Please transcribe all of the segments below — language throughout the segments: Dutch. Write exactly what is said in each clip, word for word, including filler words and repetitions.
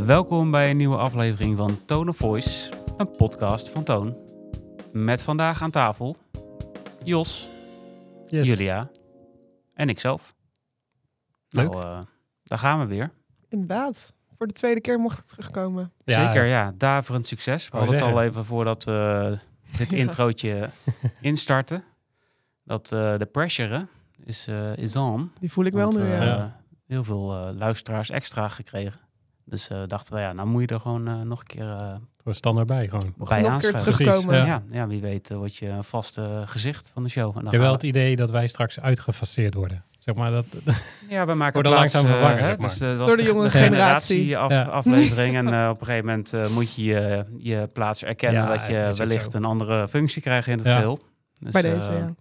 Welkom bij een nieuwe aflevering van Tone of Voice, een podcast van Toon. Met vandaag aan tafel Jos, Yes. Julia en ikzelf. Leuk. Nou, uh, daar gaan we weer. Inderdaad. Voor de tweede keer mocht ik terugkomen. Ja, Zeker, ja. Daverend succes. We Wou hadden het al zeggen. even voordat we dit Ja. introotje instarten. Dat uh, de pressure is, uh, is on. Die voel ik Want, wel nu, uh, ja. Ja. Heel veel uh, luisteraars extra gekregen. Dus uh, dachten we, ja, nou moet je er gewoon uh, nog een keer uh, Gewoon standaard bij gewoon. Mocht bij nog een keer aanschuiven. terugkomen. Precies, Ja. Ja, ja, wie weet uh, word je een vaste gezicht van de show. En dan Ik heb gaan wel we- het idee dat wij straks uitgefaseerd worden. Zeg maar dat. Ja, we maken Worden plaats, langzaam uh, vervangen, hè, zeg maar. dus, uh, dat was Door de jonge generatie af, Ja. aflevering. En uh, op een gegeven moment uh, moet je je, je plaats erkennen Ja, dat je is ook wellicht zo. een andere functie krijgt in het Ja. geheel. Dus, Bij uh, deze, ja.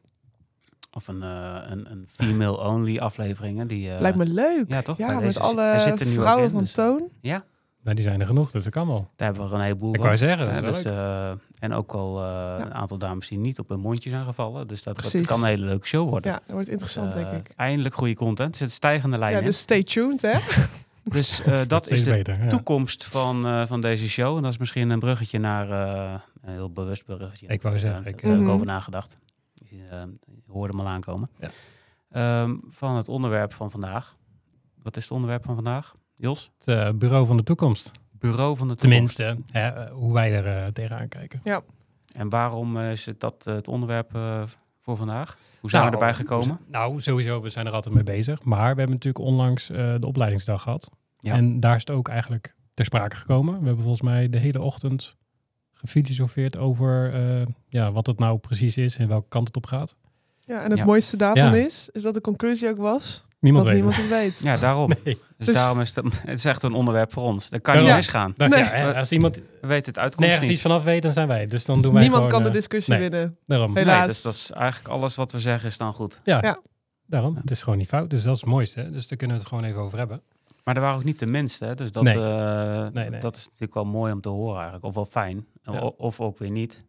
Of een, uh, een, een female-only afleveringen. Die, uh, Lijkt me leuk. ja, toch? Bij Ja, met deze- er alle zitten nu ook vrouwen in, van dus, uh, Toon. Ja, Nou, die zijn er genoeg, dus dat kan wel. daar hebben we er een heleboel Ik van. wou zeggen, dat Ja, is wel dus, leuk. uh, en ook al uh, een aantal dames die niet op hun mondje zijn gevallen. Dus dat, dat Precies. kan een hele leuke show worden. Ja, dat wordt interessant, Uh, denk ik. Eindelijk goede content. Er zit stijgende lijn Ja, in. dus stay tuned, hè. Dus uh, dat steeds is de beter, ja. toekomst van, uh, van deze show. En dat is misschien een bruggetje naar... Uh, een heel bewust bruggetje. Ik wou zeggen, Uh, ik- daar heb ik Mhm. over nagedacht. Je uh, hoorde hem al aankomen. Ja. Um, van het onderwerp van vandaag. Wat is het onderwerp van vandaag? Jos? Het uh, bureau van de toekomst. Bureau van de toekomst. Tenminste, hè, uh, hoe wij er uh, tegenaan kijken. En waarom uh, is het dat uh, het onderwerp uh, voor vandaag? Hoe zijn Nou, we erbij gekomen? we- Nou, sowieso, we zijn er altijd mee bezig. Maar we hebben natuurlijk onlangs uh, de opleidingsdag gehad. Ja. En daar is het ook eigenlijk ter sprake gekomen. We hebben volgens mij de hele ochtend gefilosofeerd over uh, ja, wat het nou precies is en welke kant het op gaat. Ja, en het Ja. mooiste daarvan Ja. is, is dat de conclusie ook was Niemand dat weet niemand het. het weet. Ja, daarom. Nee. Dus, Dus- daarom is het, het is echt een onderwerp voor ons. Dat kan Ja. niet Ja. misgaan. Dacht, Nee. ja, hè, als iemand We weten het uitkomst nergens niet. iets vanaf weet, dan zijn wij. Dus dan Dus doen wij niemand gewoon, kan de uh, discussie nee. winnen. Daarom. Helaas. Nee, dus dat is eigenlijk alles wat we zeggen is dan goed. Ja, Ja. daarom. Het is gewoon niet fout. Dus dat is het mooiste. Hè? Dus daar kunnen we het gewoon even over hebben. Maar er waren ook niet de minste. Hè? Dus dat, Nee. uh, Nee, nee. dat is natuurlijk wel mooi om te horen eigenlijk. Of wel fijn. Ja. O- of ook weer niet.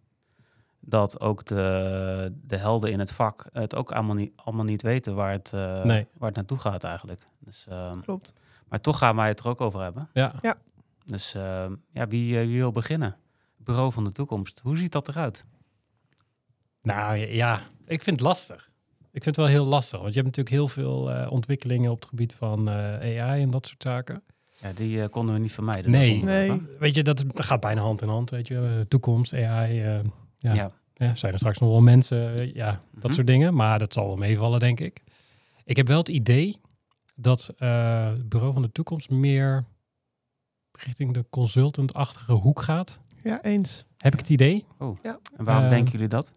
Dat ook de, de helden in het vak het ook allemaal niet, allemaal niet weten waar het, uh, Nee. waar het naartoe gaat eigenlijk. Dus, uh, Klopt. maar toch gaan wij het er ook over hebben. Ja. Dus uh, ja, wie, uh, wie wil beginnen? Bureau van de toekomst. Hoe ziet dat eruit? Nou ja, ik vind het lastig. Ik vind het wel heel lastig. Want je hebt natuurlijk heel veel uh, ontwikkelingen op het gebied van uh, A I en dat soort zaken. Ja, die uh, konden we niet vermijden. Nee. dat onderwerp, Nee. hè? Weet je, dat gaat bijna hand in hand. Weet je, uh, toekomst, A I. Uh, ja. Ja. Ja, zijn er straks nog wel mensen, uh, ja, dat Mhm. soort dingen. Maar dat zal wel meevallen, denk ik. Ik heb wel het idee dat uh, het bureau van de toekomst meer richting de consultant-achtige hoek gaat. Ja, eens. Heb ik het idee? En waarom Uh, denken jullie dat?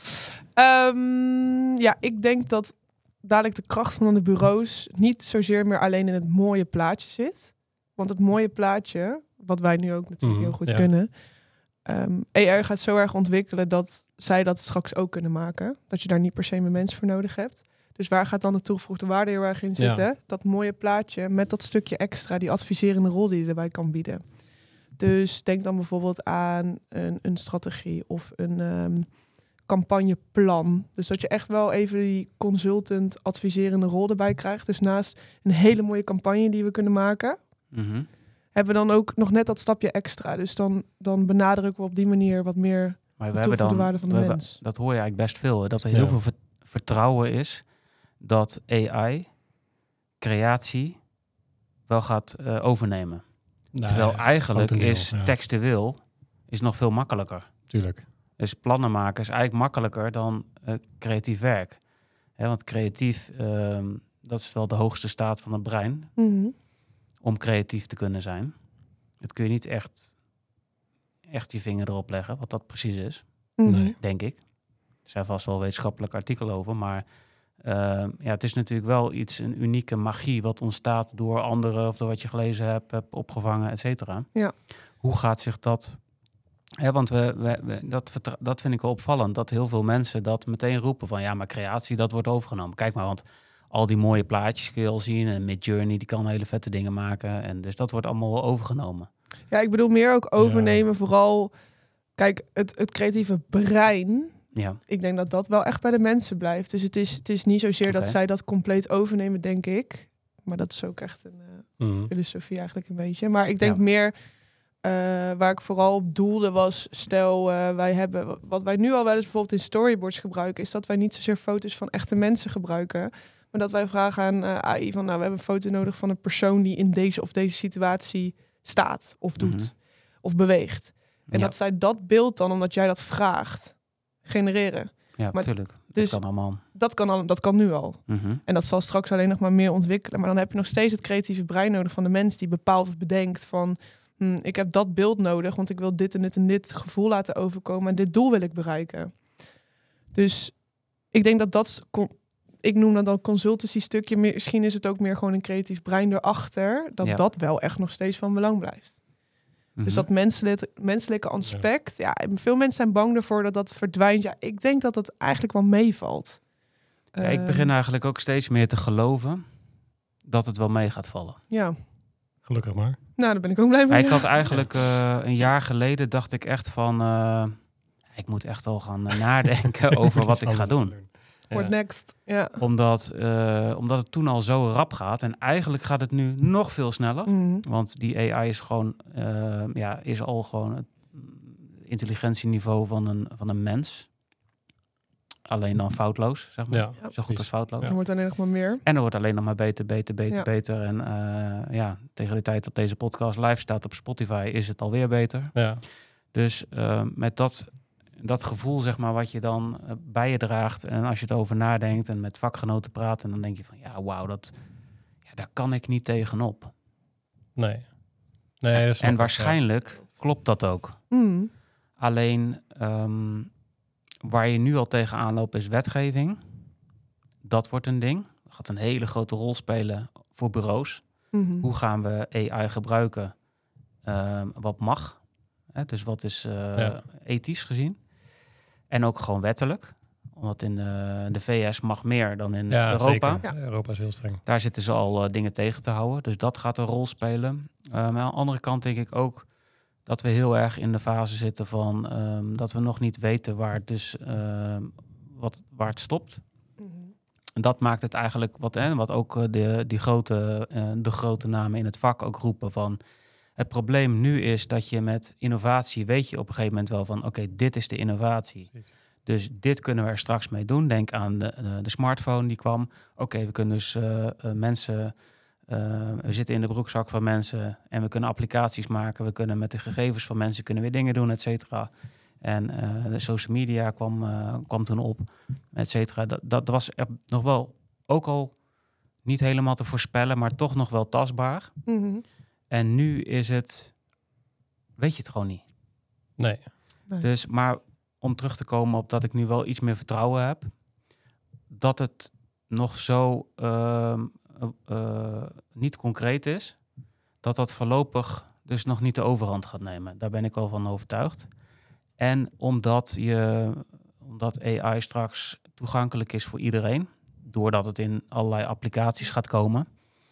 Ehm, ja, ik denk dat dadelijk de kracht van de bureaus niet zozeer meer alleen in het mooie plaatje zit. Want het mooie plaatje, wat wij nu ook natuurlijk Mhm, heel goed ja. kunnen. Um, A I gaat zo erg ontwikkelen dat zij dat straks ook kunnen maken. Dat je daar niet per se een mens voor nodig hebt. Dus waar gaat dan de toegevoegde waarde heel erg in Ja. zitten? Dat mooie plaatje met dat stukje extra, die adviserende rol die je erbij kan bieden. Dus denk dan bijvoorbeeld aan een, een strategie of een um, campagneplan. Dus dat je echt wel even die consultant adviserende rol erbij krijgt. Dus naast een hele mooie campagne die we kunnen maken, Mhm. hebben we dan ook nog net dat stapje extra. Dus dan, dan benadrukken we op die manier wat meer Maar we de hebben toegevoegde dan, waarde van de we hebben- mens. dat hoor je eigenlijk best veel. Hè? Dat er heel Ja. veel ver- vertrouwen is dat A I creatie wel gaat uh, overnemen. Nou, Terwijl ja, eigenlijk grotendeel, is ja. textueel is nog veel makkelijker. Tuurlijk. Dus plannen maken is eigenlijk makkelijker dan uh, creatief werk. Hè, want creatief, um, dat is wel de hoogste staat van het brein. Mhm. Om creatief te kunnen zijn. Dat kun je niet echt, echt je vinger erop leggen, wat dat precies is. Mhm. Nee. Denk ik. Er zijn vast wel wetenschappelijke artikelen over, maar uh, ja, het is natuurlijk wel iets, een unieke magie wat ontstaat door anderen of door wat je gelezen hebt, hebt opgevangen, et cetera. Ja. Hoe gaat zich dat... Hè, want we, we, we, dat, vertra- dat vind ik wel opvallend, dat heel veel mensen dat meteen roepen van ja, maar creatie, dat wordt overgenomen. Kijk maar, want al die mooie plaatjes kun je al zien en Midjourney, die kan hele vette dingen maken en dus dat wordt allemaal wel overgenomen. Ja, ik bedoel meer ook overnemen, vooral... Kijk, het, het creatieve brein, Ja, ik denk dat dat wel echt bij de mensen blijft. Dus het is, het is niet zozeer Oké. dat zij dat compleet overnemen, denk ik. Maar dat is ook echt een uh, Mm. filosofie eigenlijk een beetje. Maar ik denk Ja. meer, uh, waar ik vooral op doelde was, stel uh, wij hebben, wat wij nu al wel eens bijvoorbeeld in storyboards gebruiken, is dat wij niet zozeer foto's van echte mensen gebruiken, maar dat wij vragen aan uh, A I van, nou, we hebben een foto nodig van een persoon die in deze of deze situatie staat of doet Mhm. of beweegt. En Ja. dat zij dat beeld dan, omdat jij dat vraagt, genereren. Ja, maar- natuurlijk. dus- dat kan allemaal. Dat kan, al, dat kan nu al. Mhm. En dat zal straks alleen nog maar meer ontwikkelen. Maar dan heb je nog steeds het creatieve brein nodig van de mens die bepaalt of bedenkt van, hm, ik heb dat beeld nodig, want ik wil dit en dit en dit gevoel laten overkomen en dit doel wil ik bereiken. Dus ik denk dat dat, con- ik noem dat dan consultancy stukje, misschien is het ook meer gewoon een creatief brein erachter, dat Ja. dat wel echt nog steeds van belang blijft. Mhm. Dus dat menselijke, menselijke aspect, ja. veel mensen zijn bang ervoor dat dat verdwijnt. Ja, ik denk dat dat eigenlijk wel meevalt. Ja, ik begin eigenlijk ook steeds meer te geloven dat het wel mee gaat vallen. Ja, Gelukkig maar. nou, daar ben ik ook blij mee. Maar ik had eigenlijk uh, een jaar geleden dacht ik echt van, uh, ik moet echt al gaan uh, nadenken over wat ik ga doen. What next? Ja. Omdat, uh, omdat het toen al zo rap gaat en eigenlijk gaat het nu nog veel sneller. Mm. Want die A I is gewoon, uh, ja, is al gewoon het intelligentieniveau van een, van een mens. Alleen dan foutloos, zeg maar. Ja, zo goed als foutloos. Ja. Er wordt alleen nog maar meer. En er wordt alleen nog maar beter, beter, beter, Ja. beter. En uh, ja, tegen de tijd dat deze podcast live staat op Spotify is het alweer beter. Ja. Dus uh, met dat, dat gevoel, zeg maar, wat je dan uh, bij je draagt en als je het over nadenkt en met vakgenoten praat, en dan denk je van, ja, wauw, dat, ja, daar kan ik niet tegenop. Nee. nee dat en waarschijnlijk wel. klopt dat ook. Mm. Alleen um, waar je nu al tegenaan loopt is wetgeving. Dat wordt een ding. Dat gaat een hele grote rol spelen voor bureaus. Mm-hmm. Hoe gaan we A I gebruiken? Um, wat mag? Hè, dus wat is uh, ja. ethisch gezien? En ook gewoon wettelijk. Omdat in de, de V S mag meer dan in ja, Europa. Zeker. Ja. Europa is heel streng. Daar zitten ze al uh, dingen tegen te houden. Dus dat gaat een rol spelen. Uh, maar aan de andere kant denk ik ook dat we heel erg in de fase zitten van um, dat we nog niet weten waar het dus uh, wat, waar het stopt. Mm-hmm. En dat maakt het eigenlijk wat, hè, wat ook uh, de, die grote, uh, de grote namen in het vak ook roepen van. Het probleem nu is dat je met innovatie weet je op een gegeven moment wel van oké, okay, dit is de innovatie. Precies. Dus dit kunnen we er straks mee doen. Denk aan de, de, de smartphone die kwam. Oké, okay, we kunnen dus uh, uh, mensen... Uh, we zitten in de broekzak van mensen en we kunnen applicaties maken. We kunnen met de gegevens van mensen kunnen weer dingen doen, et cetera. En uh, de social media kwam, uh, kwam toen op, et cetera. Dat, dat was er nog wel, ook al niet helemaal te voorspellen, maar toch nog wel tastbaar. Mm-hmm. En nu is het, weet je het gewoon niet. Nee. nee. Dus, maar om terug te komen op dat ik nu wel iets meer vertrouwen heb, dat het nog zo uh, uh, uh, niet concreet is, dat dat voorlopig dus nog niet de overhand gaat nemen. Daar ben ik wel van overtuigd. En omdat, je, omdat A I straks toegankelijk is voor iedereen, doordat het in allerlei applicaties gaat komen,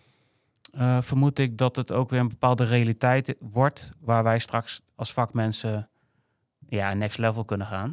uh, vermoed ik dat het ook weer een bepaalde realiteit wordt waar wij straks als vakmensen ja, next level kunnen gaan.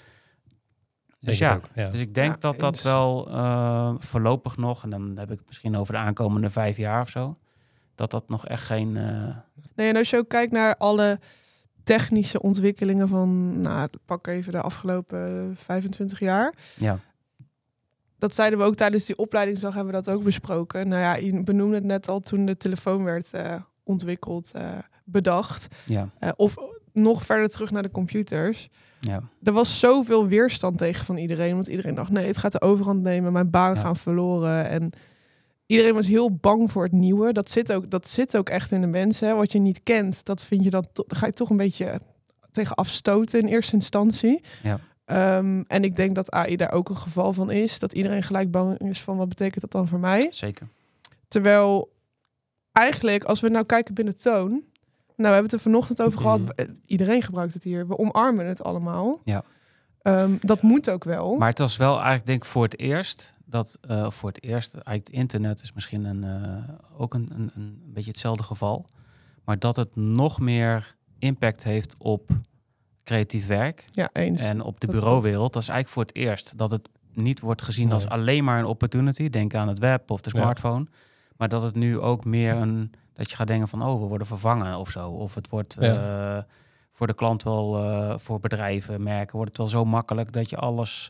Dus ja, ja, dus ik denk ja, dat dat eens. wel uh, voorlopig nog, en dan heb ik het misschien over de aankomende vijf jaar of zo, dat dat nog echt geen... Uh... Nee, en als je ook kijkt naar alle technische ontwikkelingen van, nou, pak even de afgelopen vijfentwintig jaar. Ja. Dat zeiden we ook tijdens die opleidingsdag, hebben we dat ook besproken. Nou ja, je benoemde het net al toen de telefoon werd uh, ontwikkeld, uh, bedacht. Ja. Uh, of nog verder terug naar de computers. Ja. Er was zoveel weerstand tegen van iedereen. Want iedereen dacht, nee, het gaat de overhand nemen. Mijn baan ja. gaan verloren. En iedereen was heel bang voor het nieuwe. Dat zit ook, dat zit ook echt in de mensen. Hè. Wat je niet kent, dat vind je dan, to- ga je toch een beetje tegen afstoten in eerste instantie. Ja. Um, en ik denk dat A I daar ook een geval van is. Dat iedereen gelijk bang is van, wat betekent dat dan voor mij? Zeker. Terwijl eigenlijk, als we nou kijken binnen Toon... Nou, we hebben het er vanochtend over gehad. Mm-hmm. Iedereen gebruikt het hier. We omarmen het allemaal. Ja. Um, dat moet ook wel. Maar het was wel eigenlijk, denk ik, voor het eerst... dat uh, voor het eerst, eigenlijk het internet is misschien een, uh, ook een, een, een beetje hetzelfde geval. Maar dat het nog meer impact heeft op creatief werk. Ja, eens. En op de dat bureauwereld. Klopt. Dat is eigenlijk voor het eerst dat het niet wordt gezien nee. als alleen maar een opportunity. Denk aan het web of de smartphone. Ja. Maar dat het nu ook meer een... dat je gaat denken van, oh, we worden vervangen of zo. Of het wordt Ja. uh, voor de klant wel, uh, voor bedrijven, merken... wordt het wel zo makkelijk dat je alles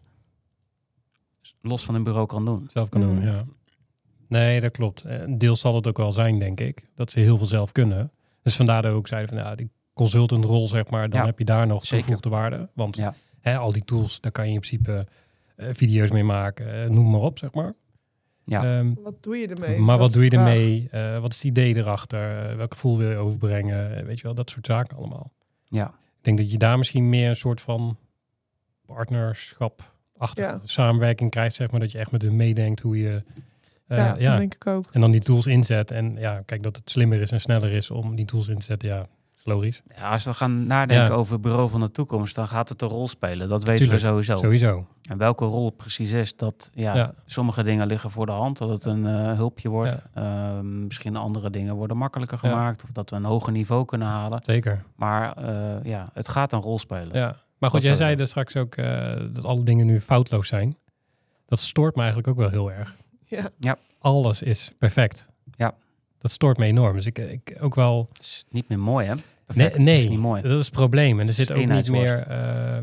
los van een bureau kan doen. Zelf kan doen, Mm. ja. Nee, dat klopt. En deels zal het ook wel zijn, denk ik. Dat ze heel veel zelf kunnen. Dus vandaar dat we ook zeiden van, ja, die consultantrol, zeg maar... dan Ja, heb je daar nog zeker. toegevoegde waarde. Want Ja. hè, al die tools, daar kan je in principe uh, video's mee maken. Uh, noem maar op, zeg maar. Ja. Um, Wat doe je ermee? maar Dat wat is doe je de vraag. ermee? Uh, wat is het idee erachter? Uh, welk gevoel wil je overbrengen? Uh, weet je wel, dat soort zaken allemaal. Ja. Ik denk dat je daar misschien meer een soort van partnerschap-achtige Ja. samenwerking krijgt, zeg maar. Dat je echt met hun meedenkt hoe je... Uh, ja, ja, dat denk ik ook. en dan die tools inzet. En ja, kijk, dat het slimmer is en sneller is om die tools in te zetten. Ja, is logisch. Ja, als we gaan nadenken Ja. over het bureau van de toekomst... dan gaat het een rol spelen. Dat weten Tuurlijk, we sowieso. Sowieso. En welke rol het precies is, dat ja, Ja. sommige dingen liggen voor de hand. Dat het een uh, hulpje wordt. Uh, misschien andere dingen worden makkelijker Ja. gemaakt. Of dat we een hoger niveau kunnen halen. Zeker. Maar uh, ja, het gaat een rol spelen. Ja. Maar goed, Dat jij zou- zei er straks ook uh, dat alle dingen nu foutloos zijn. Dat stoort me eigenlijk ook wel heel erg. Ja. Alles is perfect. Ja. Dat stoort me enorm. Dus ik, ik ook wel... Het is niet meer mooi, hè? Nee, Perfect. nee, Het is niet mooi. dat is het probleem. En er Het zit is ook niet eenheidsworst. meer... Uh,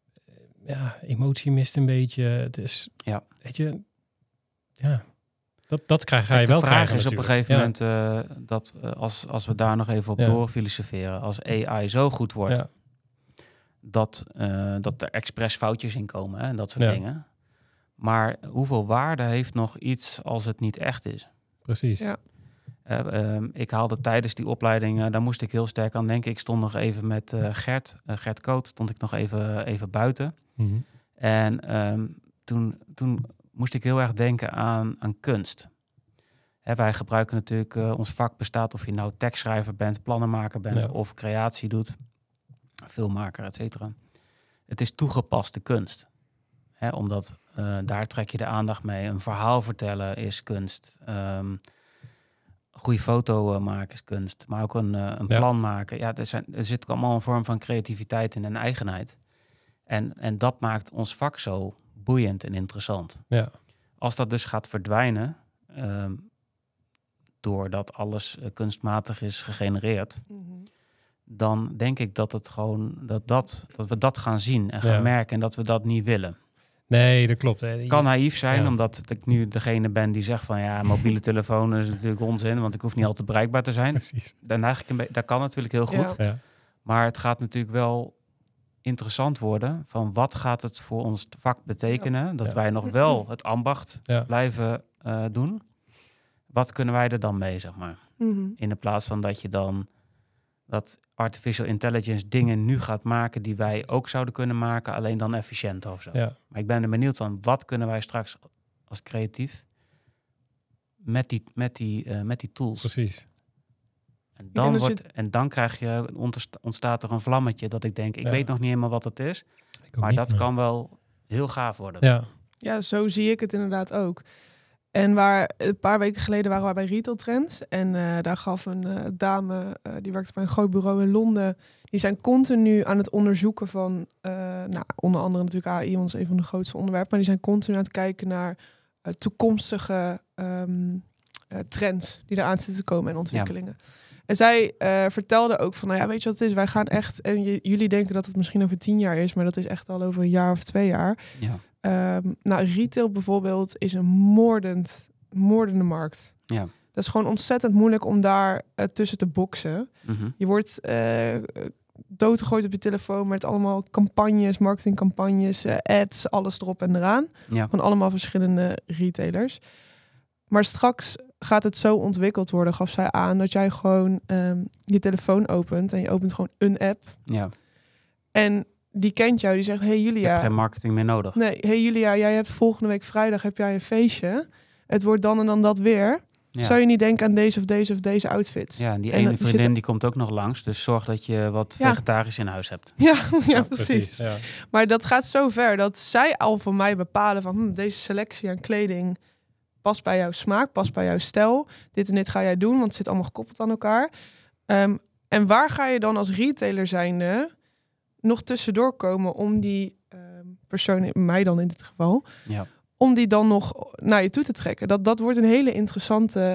ja, emotie mist een beetje. Het is... Ja. Weet je... Ja. Dat, dat krijg, ga je Kijk, de wel vraag krijgen is op een natuurlijk. gegeven Ja. moment... Uh, dat uh, als, als we daar nog even op Ja. doorfilosoferen... als A I zo goed wordt... Ja. Dat, uh, dat er expres foutjes in komen hè, en dat soort Ja. dingen. Maar hoeveel waarde heeft nog iets als het niet echt is? Precies. Ja. Uh, um, ik haalde tijdens die opleiding, uh, daar moest ik heel sterk aan denken. Ik stond nog even met uh, Gert, uh, Gert Koot, stond ik nog even, even buiten. Mm-hmm. En um, toen, toen moest ik heel erg denken aan, aan kunst. Hè, wij gebruiken natuurlijk, uh, ons vak bestaat of je nou tekstschrijver bent, plannenmaker bent Ja. of creatie doet, filmmaker, et cetera. Het is toegepaste kunst. Hè, omdat uh, daar trek je de aandacht mee. Een verhaal vertellen is kunst. Um, een goede foto uh, maken is kunst. Maar ook een, uh, een Ja. plan maken. Ja, er, zijn, er zit allemaal een vorm van creativiteit in en eigenheid. En, en dat maakt ons vak zo boeiend en interessant. Ja. Als dat dus gaat verdwijnen... Um, doordat alles uh, kunstmatig is gegenereerd... Mm-hmm. dan denk ik dat het gewoon dat, dat, dat we dat gaan zien en gaan Ja. merken en dat we dat niet willen. Nee, dat klopt. Het Kan naïef zijn, Ja. omdat ik nu degene ben die zegt van ja, mobiele telefoon is natuurlijk onzin, want ik hoef niet altijd bereikbaar te zijn. Precies. Dan eigenlijk een be- dat kan natuurlijk heel goed, Ja. Ja. maar het gaat natuurlijk wel interessant worden van wat gaat het voor ons vak betekenen, dat Ja. wij nog wel het ambacht Ja. blijven uh, doen. Wat kunnen wij er dan mee, zeg maar? Mm-hmm. In de plaats van dat je dan dat artificial intelligence dingen nu gaat maken die wij ook zouden kunnen maken, alleen dan efficiënter of zo. Ja. Maar ik ben er benieuwd van, wat kunnen wij straks als creatief met die, met die, uh, met die tools? Precies. En denk dan, dat wordt, en dan krijg je, ontsta- ontstaat er een vlammetje dat ik denk, ik Ja. weet nog niet helemaal wat het is, Ik ook maar niet, dat kan wel heel gaaf worden. Ja. Ja, zo zie ik het inderdaad ook. En waar een paar weken geleden waren we bij Retail Trends. En uh, daar gaf een uh, dame, uh, die werkte bij een groot bureau in Londen. Die zijn continu aan het onderzoeken van, uh, nou, onder andere natuurlijk A I, want dat is een van de grootste onderwerpen. Maar die zijn continu aan het kijken naar uh, toekomstige um, uh, trends die eraan zitten te komen en ontwikkelingen. Ja. En zij uh, vertelde ook van, nou ja, weet je wat het is? Wij gaan echt, en j- jullie denken dat het misschien over tien jaar is, maar dat is echt al over een jaar of twee jaar. Ja. Um, nou, retail bijvoorbeeld is een moordend, moordende markt. Ja. Dat is gewoon ontzettend moeilijk om daar uh, tussen te boksen. Mm-hmm. Je wordt uh, doodgegooid op je telefoon met allemaal campagnes, marketingcampagnes, uh, ads, alles erop en eraan. Ja. Van allemaal verschillende retailers. Maar straks gaat het zo ontwikkeld worden, gaf zij aan, dat jij gewoon um, je telefoon opent en je opent gewoon een app. Ja. En die kent jou, die zegt, hey Julia. Je hebt geen marketing meer nodig. Nee, hey Julia, jij hebt volgende week vrijdag heb jij een feestje. Het wordt dan en dan dat weer. Ja. Zou je niet denken aan deze of deze of deze outfits? Ja, en die En ene dan vriendin zit er- die komt ook nog langs. Dus zorg dat je wat Ja. vegetarisch in huis hebt. Ja, ja, precies. Ja. Maar dat gaat zo ver dat zij al voor mij bepalen van hm, deze selectie aan kleding past bij jouw smaak, past bij jouw stijl. Dit en dit ga jij doen, want het zit allemaal gekoppeld aan elkaar. Um, en waar ga je dan als retailer zijnde nog tussendoor komen om die um, persoon, mij dan in dit geval, Ja. om die dan nog naar je toe te trekken? Dat, dat wordt een hele interessante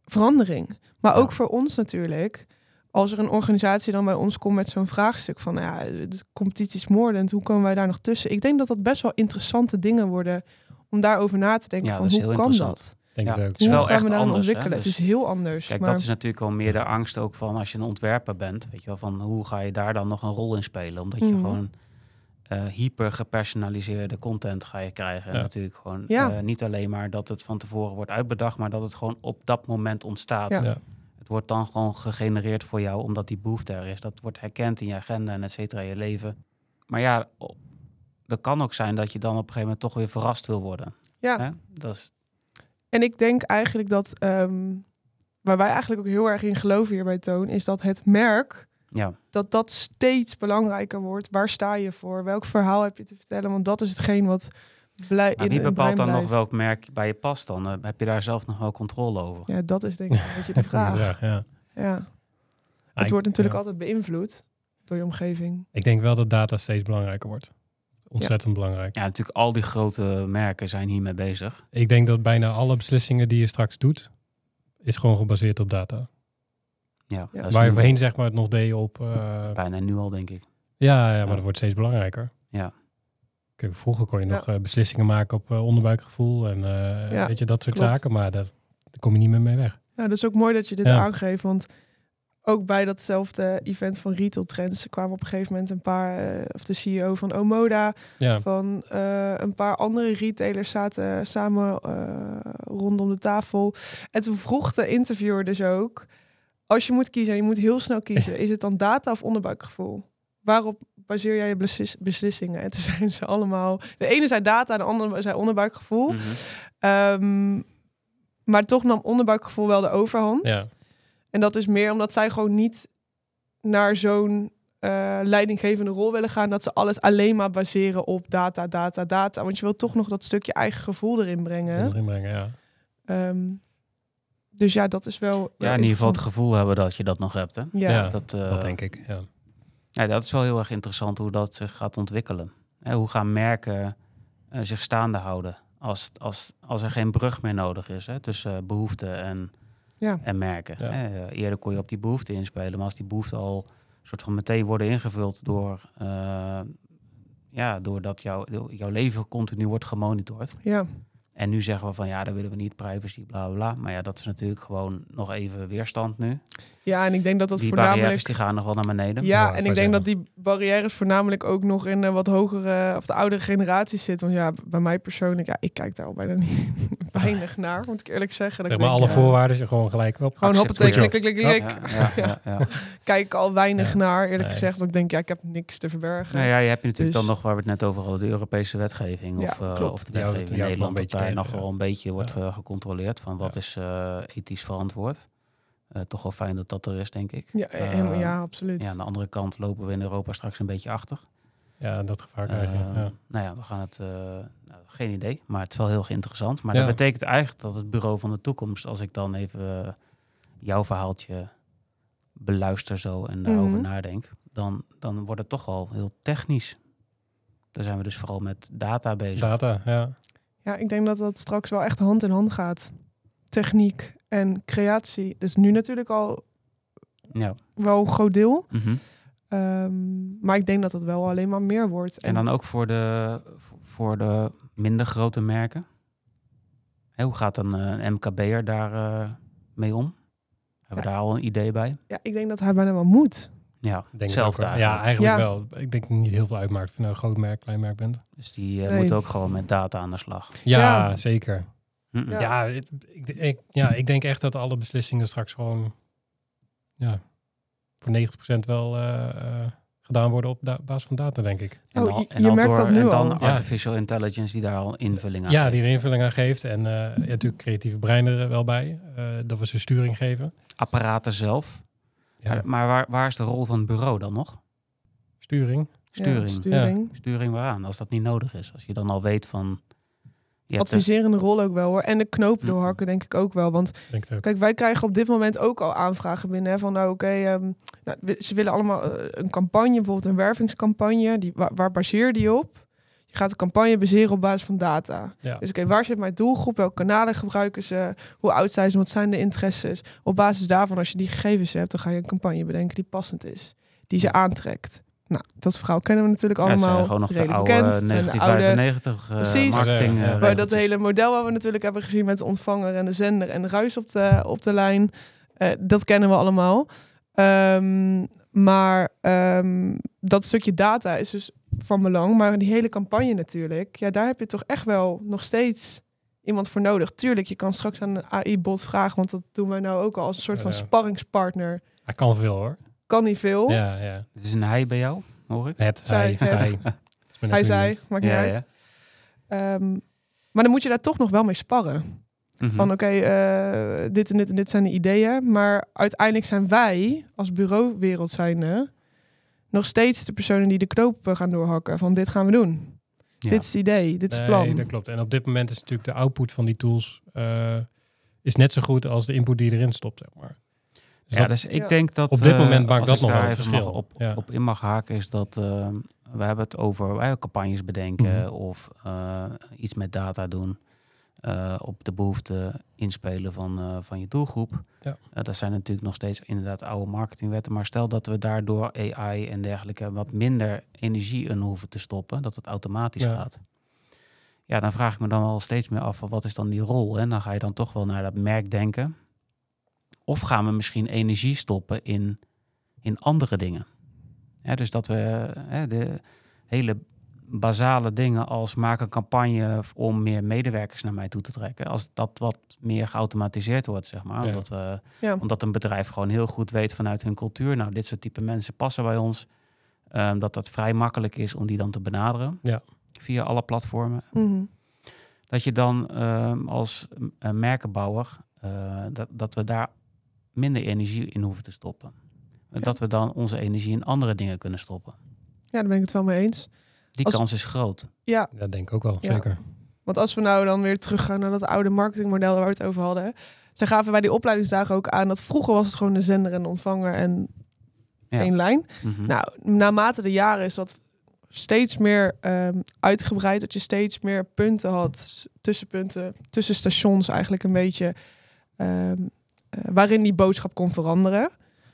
verandering. Maar Ja. ook voor ons natuurlijk. Als er een organisatie dan bij ons komt met zo'n vraagstuk van ja, de competitie is moordend, hoe komen wij daar nog tussen? Ik denk dat dat best wel interessante dingen worden om daarover na te denken Ja, van dat is hoe heel kan interessant. dat? Denk Ja, het ook. het is Hoe wel gaan echt we daarin anders, hè? ontwikkelen? Dus- Het is heel anders. Kijk, maar... dat is natuurlijk al meer de angst ook van als je een ontwerper bent. Weet je wel, van hoe ga je daar dan nog een rol in spelen? Omdat je Mhm. gewoon uh, hyper gepersonaliseerde content ga je krijgen. En Ja. natuurlijk gewoon Ja. uh, niet alleen maar dat het van tevoren wordt uitbedacht, maar dat het gewoon op dat moment ontstaat. Ja. Ja. Het wordt dan gewoon gegenereerd voor jou omdat die behoefte er is. Dat wordt herkend in je agenda en et cetera, in je leven. Maar ja, o- dat kan ook zijn dat je dan op een gegeven moment toch weer verrast wil worden. Ja. Hè? Dat is, En ik denk eigenlijk dat, ehm, waar wij eigenlijk ook heel erg in geloven hier bij Toon, is dat het merk, ja. dat dat steeds belangrijker wordt. Waar sta je voor? Welk verhaal heb je te vertellen? Want dat is hetgeen wat blij, Maar in wie een bepaalt dan brein nog blijft. welk merk bij je past dan? Uh, heb je daar zelf nog wel controle over? Ja, dat is denk ik een beetje de vraag. Vraag, ja. Ja. Ah, Het ik- wordt natuurlijk ja. altijd beïnvloed door je omgeving. Ik denk wel dat data steeds belangrijker wordt. Ontzettend belangrijk. Ja, natuurlijk al die grote merken zijn hiermee bezig. Ik denk dat bijna alle beslissingen die je straks doet, is gewoon gebaseerd op data. Ja, Ja. dat is Waar je nu voorheen zeg maar het nog deed op... uh, bijna nu al, denk ik. ja, ja, maar Ja. dat wordt steeds belangrijker. Ja. Kijk, vroeger kon je Ja. nog uh, beslissingen maken op uh, onderbuikgevoel en uh, Ja, weet je, dat soort klopt. zaken. Maar dat, daar kom je niet meer mee weg. Nou, dat is ook mooi dat je dit Ja. aangeeft, want ook bij datzelfde event van Retail Trends kwamen op een gegeven moment een paar, uh, of de C E O van Omoda, Ja, van uh, een paar andere retailers zaten samen uh, rondom de tafel. En toen vroeg de interviewer dus ook, als je moet kiezen, en je moet heel snel kiezen, is het dan data of onderbuikgevoel? Waarop baseer jij je beslis- beslissingen? En toen zijn ze allemaal, de ene zei data, de andere zei onderbuikgevoel. Mhm. Um, maar toch nam onderbuikgevoel wel de overhand. ja. En dat is meer omdat zij gewoon niet naar zo'n uh, leidinggevende rol willen gaan, dat ze alles alleen maar baseren op data, data, data. Want je wil toch nog dat stukje eigen gevoel erin brengen. Erin brengen, ja. Um, dus ja, dat is wel... Ja, in ieder geval het gevoel hebben dat je dat nog hebt. Hè? Ja, Ja. ja. Dat, uh, Dat denk ik, ja. Ja, dat is wel heel erg interessant hoe dat zich gaat ontwikkelen. Hè, hoe gaan merken uh, zich staande houden als, als, als er geen brug meer nodig is, hè, tussen uh, behoefte en, ja. en merken. Ja. Hè. Uh, eerder kon je op die behoefte inspelen, maar als die behoeften al soort van meteen worden ingevuld door, uh, ja, doordat jouw, jouw leven continu wordt gemonitord. ja. En nu zeggen we van ja, dat willen we niet, privacy, bla bla bla. Maar ja, dat is natuurlijk gewoon nog even weerstand nu. Ja, en ik denk dat dat die voornamelijk... barrières die gaan nog wel naar beneden. Ja, Ja, en ik ik wou denk dat zeggen. die barrières voornamelijk ook nog in de wat hogere of de oudere generaties zitten. Want ja, bij mij persoonlijk, ja, ik kijk daar al bijna niet weinig naar, moet ik eerlijk zeggen. Dat Zeg ik maar denk, alle ja, voorwaarden zijn gewoon gelijk op. Gewoon hoppatee, klik, Accepteer. klik, klik, klik. Ja, ja, ja, ja. Kijk ik al weinig Ja. naar, eerlijk Nee. gezegd. Want ik denk, ja, ik heb niks te verbergen. Nou ja, je hebt natuurlijk Dus- dan nog, waar we het net over hadden, de Europese wetgeving. Ja, Of, uh, klopt. of de Ja, wetgeving die in houdt wel Nederland. een Dat beetje daar tegen, nog ja. wel een beetje wordt Ja. uh, gecontroleerd. Van wat Ja. is uh, ethisch verantwoord. Uh, toch wel fijn dat dat er is, denk ik. Ja, Uh, helemaal, ja, absoluut. ja, aan de andere kant lopen we in Europa straks een beetje achter. Ja, dat gevaar krijg je. Uh, Ja. Nou ja, we gaan het... Uh, nou, geen idee, maar het is wel heel interessant. Maar Ja. dat betekent eigenlijk dat het bureau van de toekomst, als ik dan even uh, jouw verhaaltje beluister zo en daarover Mhm. nadenk, dan, dan wordt het toch al heel technisch. Daar zijn we dus vooral met data bezig. Data, ja. Ja, ik denk dat dat straks wel echt hand in hand gaat. Techniek en creatie. Dus nu natuurlijk al Ja. wel een groot deel. Mhm. Um, maar ik denk dat het wel alleen maar meer wordt. En dan ook voor de, voor de minder grote merken. Hè, hoe gaat dan uh, een M K B'er daar uh, mee om? Hebben we Ja. daar al een idee bij? Ja, ik denk dat hij bijna wel moet. Ja, Denk ik hetzelfde ook wel. eigenlijk. Ja, eigenlijk Ja. wel. Ik denk dat het niet heel veel uitmaakt of je nou een groot merk, klein merk bent. Dus die uh, Nee. moeten ook gewoon met data aan de slag. Ja, Ja. zeker. Mm-mm. Ja. Ja, het- ik, ik, ja, ik denk echt dat alle beslissingen straks gewoon ja, voor negentig procent wel uh, uh, gedaan worden op da- basis van data, denk ik. En Oh, al- je- en je al merkt door, dat nu en dan al. Ja. artificial intelligence die daar al invulling aan Ja, geeft. die er invulling aan geeft. En uh, ja, natuurlijk creatieve brein er wel bij. Uh, dat we ze sturing geven. Apparaten zelf. Ja, Maar, maar waar, waar is de rol van het bureau dan nog? sturing. Sturing. Ja, sturing. Sturing waaraan, als dat niet nodig is. Als je dan al weet van... Je hebt de- Adviserende rol ook wel hoor. En de knopen Mm. doorhakken denk ik ook wel. Want Denk ik ook. kijk, wij krijgen op dit moment ook al aanvragen binnen. Hè, van nou oké, okay, um, nou, we- ze willen allemaal uh, een campagne, bijvoorbeeld een wervingscampagne. Die, waar, waar baseer die op? Je Je gaat de campagne baseren op basis van data. Ja. Dus oké, okay, waar zit mijn doelgroep? Welke kanalen gebruiken ze? Hoe oud zijn ze? Wat zijn de interesses? Op basis daarvan, als je die gegevens hebt, dan ga je een campagne bedenken die passend is. Die ze aantrekt. Nou, dat verhaal kennen we natuurlijk Ja, allemaal. zijn gewoon nog de redelijk oude bekend. Het zijn de negentien oude- vijfennegentig uh, Precies. marketing. Ja, ja. uh, Maar dat regeltjes. hele model wat we natuurlijk hebben gezien met de ontvanger en de zender en de ruis op de, op de lijn. Uh, dat kennen we allemaal. Um, maar um, dat stukje data is dus van belang. Maar die hele campagne natuurlijk. Ja, daar heb je toch echt wel nog steeds iemand voor nodig. Tuurlijk, je kan straks aan een A I-bot vragen. Want dat doen wij nou ook al als een soort van Ja. sparringspartner. Hij kan veel hoor. Kan niet veel. Ja, ja. Het is een hij bij jou, hoor ik. Het, Zij, hij, het. hij. Het is maar net Hij hoe je zei, maakt niet Ja, uit. ja. Um, maar dan moet je daar toch nog wel mee sparren. Mhm. Van oké, okay, uh, dit en dit en dit zijn de ideeën. Maar uiteindelijk zijn wij als bureauwereld zijnde nog steeds de personen die de knoop gaan doorhakken. Van dit gaan we doen. Ja. Dit is het idee, dit is het Nee, plan. dat klopt. En op dit moment is natuurlijk de output van die tools uh, is net zo goed als de input die erin stopt, zeg maar. Dus Ja, dat, dus ik Ja. denk dat... Op dit uh, moment maakt als dat ik nog daar wel het even mag verschil. op, Ja. op in mag haken, is dat... Uh, we hebben het over uh, campagnes bedenken Mhm. of uh, iets met data doen. Uh, op de behoeften inspelen van, uh, van je doelgroep. Ja. Uh, dat zijn natuurlijk nog steeds inderdaad oude marketingwetten. Maar stel dat we daardoor A I en dergelijke wat minder energie in hoeven te stoppen. Dat het automatisch Ja. gaat. Ja, dan vraag ik me dan al steeds meer af, van wat is dan die rol? En dan ga je dan toch wel naar dat merk denken. Of gaan we misschien energie stoppen in, in andere dingen? Ja, dus dat we hè, de hele basale dingen als maak een campagne om meer medewerkers naar mij toe te trekken. Als dat wat meer geautomatiseerd wordt, zeg maar. Ja. Omdat, we, Ja. omdat een bedrijf gewoon heel goed weet vanuit hun cultuur. Nou, dit soort type mensen passen bij ons. Um, dat dat vrij makkelijk is om die dan te benaderen. Ja. Via alle platformen. Mm-hmm. Dat je dan um, als uh, merkenbouwer, uh, dat, dat we daar minder energie in hoeven te stoppen. Ja. Dat we dan onze energie in andere dingen kunnen stoppen. Ja, daar ben ik het wel mee eens. Die Als- kans is groot. Ja, dat denk ik ook wel, Ja. zeker. want als we nou dan weer teruggaan naar dat oude marketingmodel waar we het over hadden. Ze gaven bij die opleidingsdagen ook aan dat vroeger was het gewoon de zender en de ontvanger en Ja. één lijn. Mm-hmm. Nou, naarmate de jaren is dat steeds meer um, uitgebreid. Dat je steeds meer punten had, s- tussenpunten, tussen stations eigenlijk een beetje. Um, uh, waarin die boodschap kon veranderen.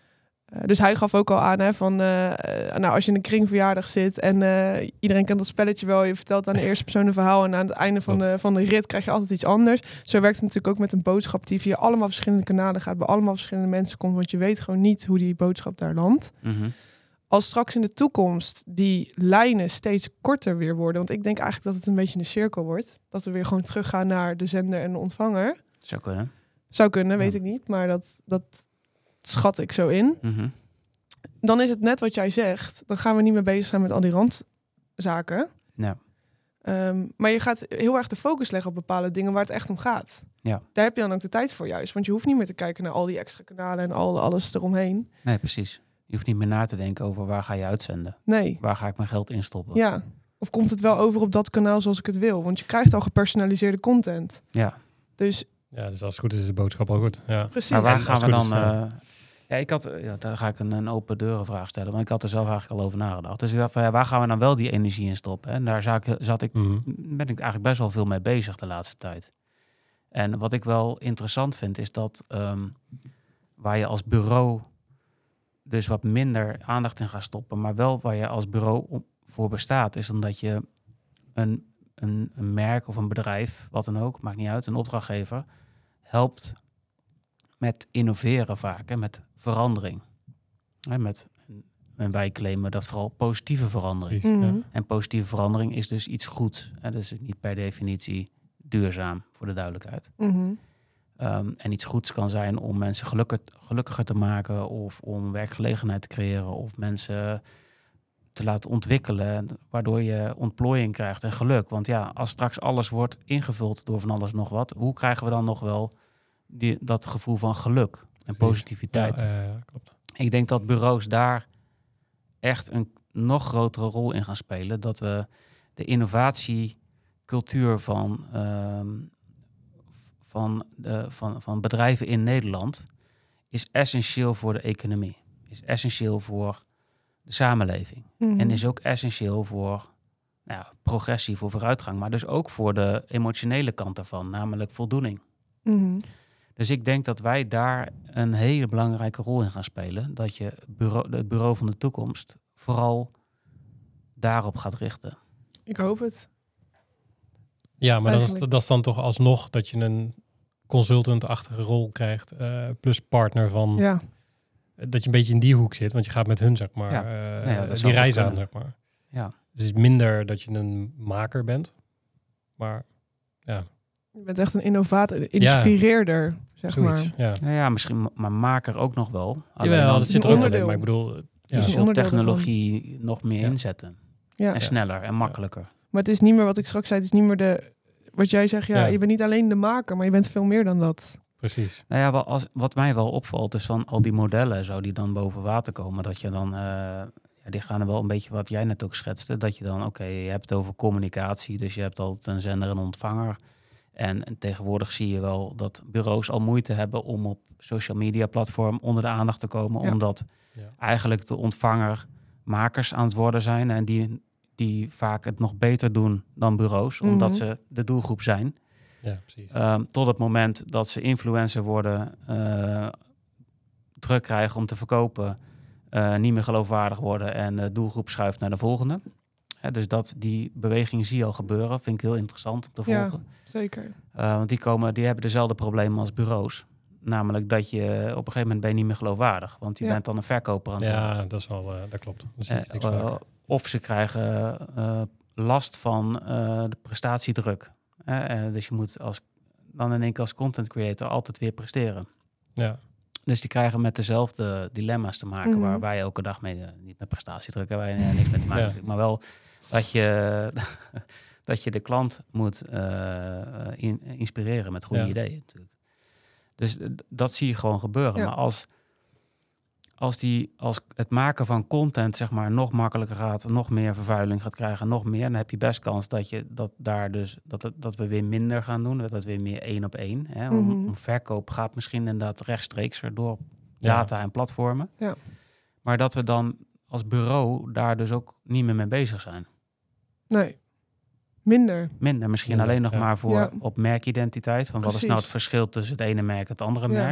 Uh, dus hij gaf ook al aan, hè, van, uh, uh, nou, als je in een kringverjaardag zit en uh, iedereen kent dat spelletje wel, je vertelt aan de eerste persoon een verhaal en aan het einde van de, van de rit krijg je altijd iets anders. Zo werkt het natuurlijk ook met een boodschap die via allemaal verschillende kanalen gaat, bij allemaal verschillende mensen komt, want je weet gewoon niet hoe die boodschap daar landt. Mm-hmm. Als straks in de toekomst die lijnen steeds korter weer worden, want ik denk eigenlijk dat het een beetje een cirkel wordt, dat we weer gewoon teruggaan naar de zender en de ontvanger. Zou kunnen. Zou kunnen, weet Ja. ik niet, maar dat, dat schat ik zo in. Mm-hmm. Dan is het net wat jij zegt. Dan gaan we niet meer bezig zijn met al die randzaken. Ja. Um, maar je gaat heel erg de focus leggen op bepaalde dingen waar het echt om gaat. Ja. Daar heb je dan ook de tijd voor juist. Want je hoeft niet meer te kijken naar al die extra kanalen en al alles eromheen. Nee, precies. Je hoeft niet meer na te denken over waar ga je uitzenden. Nee. Waar ga ik mijn geld in stoppen? Ja. Of komt het wel over op dat kanaal zoals ik het wil? Want je krijgt al gepersonaliseerde content. Ja. Dus Ja, dus als het goed is, is de boodschap al goed. Ja. precies. Maar waar En gaan als we het goed dan... is, ja. Uh, ja, ik had, ja, daar ga ik een, een open deuren vraag stellen. Want ik had er zelf eigenlijk al over nagedacht. Dus ik dacht van, ja, waar gaan we dan wel die energie in stoppen? En daar zat ik, zat ik, Mhm. ben ik eigenlijk best wel veel mee bezig de laatste tijd. En wat ik wel interessant vind, is dat um, waar je als bureau dus wat minder aandacht in gaat stoppen, maar wel waar je als bureau om, voor bestaat, is omdat je een, een, een merk of een bedrijf, wat dan ook, maakt niet uit, een opdrachtgever, helpt met innoveren vaak en met verandering. En, met, en wij claimen dat vooral positieve verandering. Precies, Mhm. ja. En positieve verandering is dus iets goeds. Hè? Dus niet per definitie duurzaam, voor de duidelijkheid. Mhm. Um, en iets goeds kan zijn om mensen gelukkig, gelukkiger te maken, of om werkgelegenheid te creëren, of mensen te laten ontwikkelen, waardoor je ontplooiing krijgt en geluk. Want ja, als straks alles wordt ingevuld door van alles nog wat, hoe krijgen we dan nog wel die, dat gevoel van geluk en Precies. positiviteit? Ja, uh, klopt. Ik denk dat bureaus daar echt een nog grotere rol in gaan spelen. Dat we de innovatiecultuur van, um, van, de, van, van bedrijven in Nederland is essentieel voor de economie. Is essentieel voor de samenleving. Mhm. En is ook essentieel voor nou ja, progressie, voor vooruitgang, maar dus ook voor de emotionele kant ervan, namelijk voldoening. Mhm. Dus ik denk dat wij daar een hele belangrijke rol in gaan spelen. Dat je bureau, het bureau van de toekomst vooral daarop gaat richten. Ik hoop het. Ja, maar dat is, Eigenlijk. dat is dan toch alsnog dat je een consultant-achtige rol krijgt. Uh, plus partner van... Ja. Dat je een beetje in die hoek zit. Want je gaat met hun, zeg maar, Ja. uh, Nee, ja, dat die zou reis goed aan, kunnen. zeg maar. Ja. Dus het is minder dat je een maker bent. Maar ja, Je bent echt een innovator, een inspireerder, zeg zoiets. maar. Ja. Nou ja, misschien maar maker ook nog wel. Alleen Jawel, dan dat zit er een ook wel in. onderdeel. Maar ik bedoel... je Ja, is een zult onderdeel technologie nog meer Ja. inzetten. Ja. En sneller en makkelijker. Maar het is niet meer wat ik straks zei. Het is niet meer de... Wat jij zegt, ja, Ja. je bent niet alleen de maker, maar je bent veel meer dan dat. precies. Nou ja, wel als, wat mij wel opvalt is van al die modellen zo die dan boven water komen. Dat je dan, uh, ja, die gaan er wel een beetje wat jij net ook schetste. Dat je dan, oké, okay, je hebt het over communicatie. Dus je hebt altijd een zender en ontvanger. En, en tegenwoordig zie je wel dat bureaus al moeite hebben om op social media platform onder de aandacht te komen. Ja. Omdat Ja. eigenlijk de ontvanger makers aan het worden zijn. En die, die vaak het nog beter doen dan bureaus. Mhm. Omdat ze de doelgroep zijn. Ja, precies. Um, tot het moment dat ze influencer worden, uh, druk krijgen om te verkopen, uh, niet meer geloofwaardig worden en de doelgroep schuift naar de volgende. Hè, dus dat, die beweging zie je al gebeuren, vind ik heel interessant om te volgen. Ja, zeker. Uh, want die, komen, die hebben dezelfde problemen als bureaus. Namelijk dat je op een gegeven moment ben je niet meer geloofwaardig, want je Ja. bent dan een verkoper aan het worden. Ja, dat is wel, uh, dat klopt. Dat is niks, niks Uh, uh, vaker. of ze krijgen uh, last van uh, de prestatiedruk. Uh, uh, dus je moet als, dan in één keer als content creator altijd weer presteren. Ja. Dus die krijgen met dezelfde dilemma's te maken, Mhm. waar wij elke dag mee, uh, niet met prestatiedruk, hebben wij uh, niks mee te maken, Ja. natuurlijk, maar wel dat je, dat je de klant moet uh, in, inspireren met goede Ja. ideeën natuurlijk. Dus uh, dat zie je gewoon gebeuren. Ja. Maar als, als, die, als het maken van content zeg maar nog makkelijker gaat, nog meer vervuiling gaat krijgen, nog meer, dan heb je best kans dat je dat daar dus dat, het, dat we weer minder gaan doen, dat het weer meer één op één. Hè? Om, Mhm. om verkoop gaat misschien inderdaad rechtstreeks door Ja. data en platformen. Ja. Maar dat we dan als bureau daar dus ook niet meer mee bezig zijn. Nee, minder. Minder, misschien Minder, alleen nog ja. maar voor Ja. op merkidentiteit. Van wat is Precies. nou het verschil tussen het ene merk en het andere Ja. merk?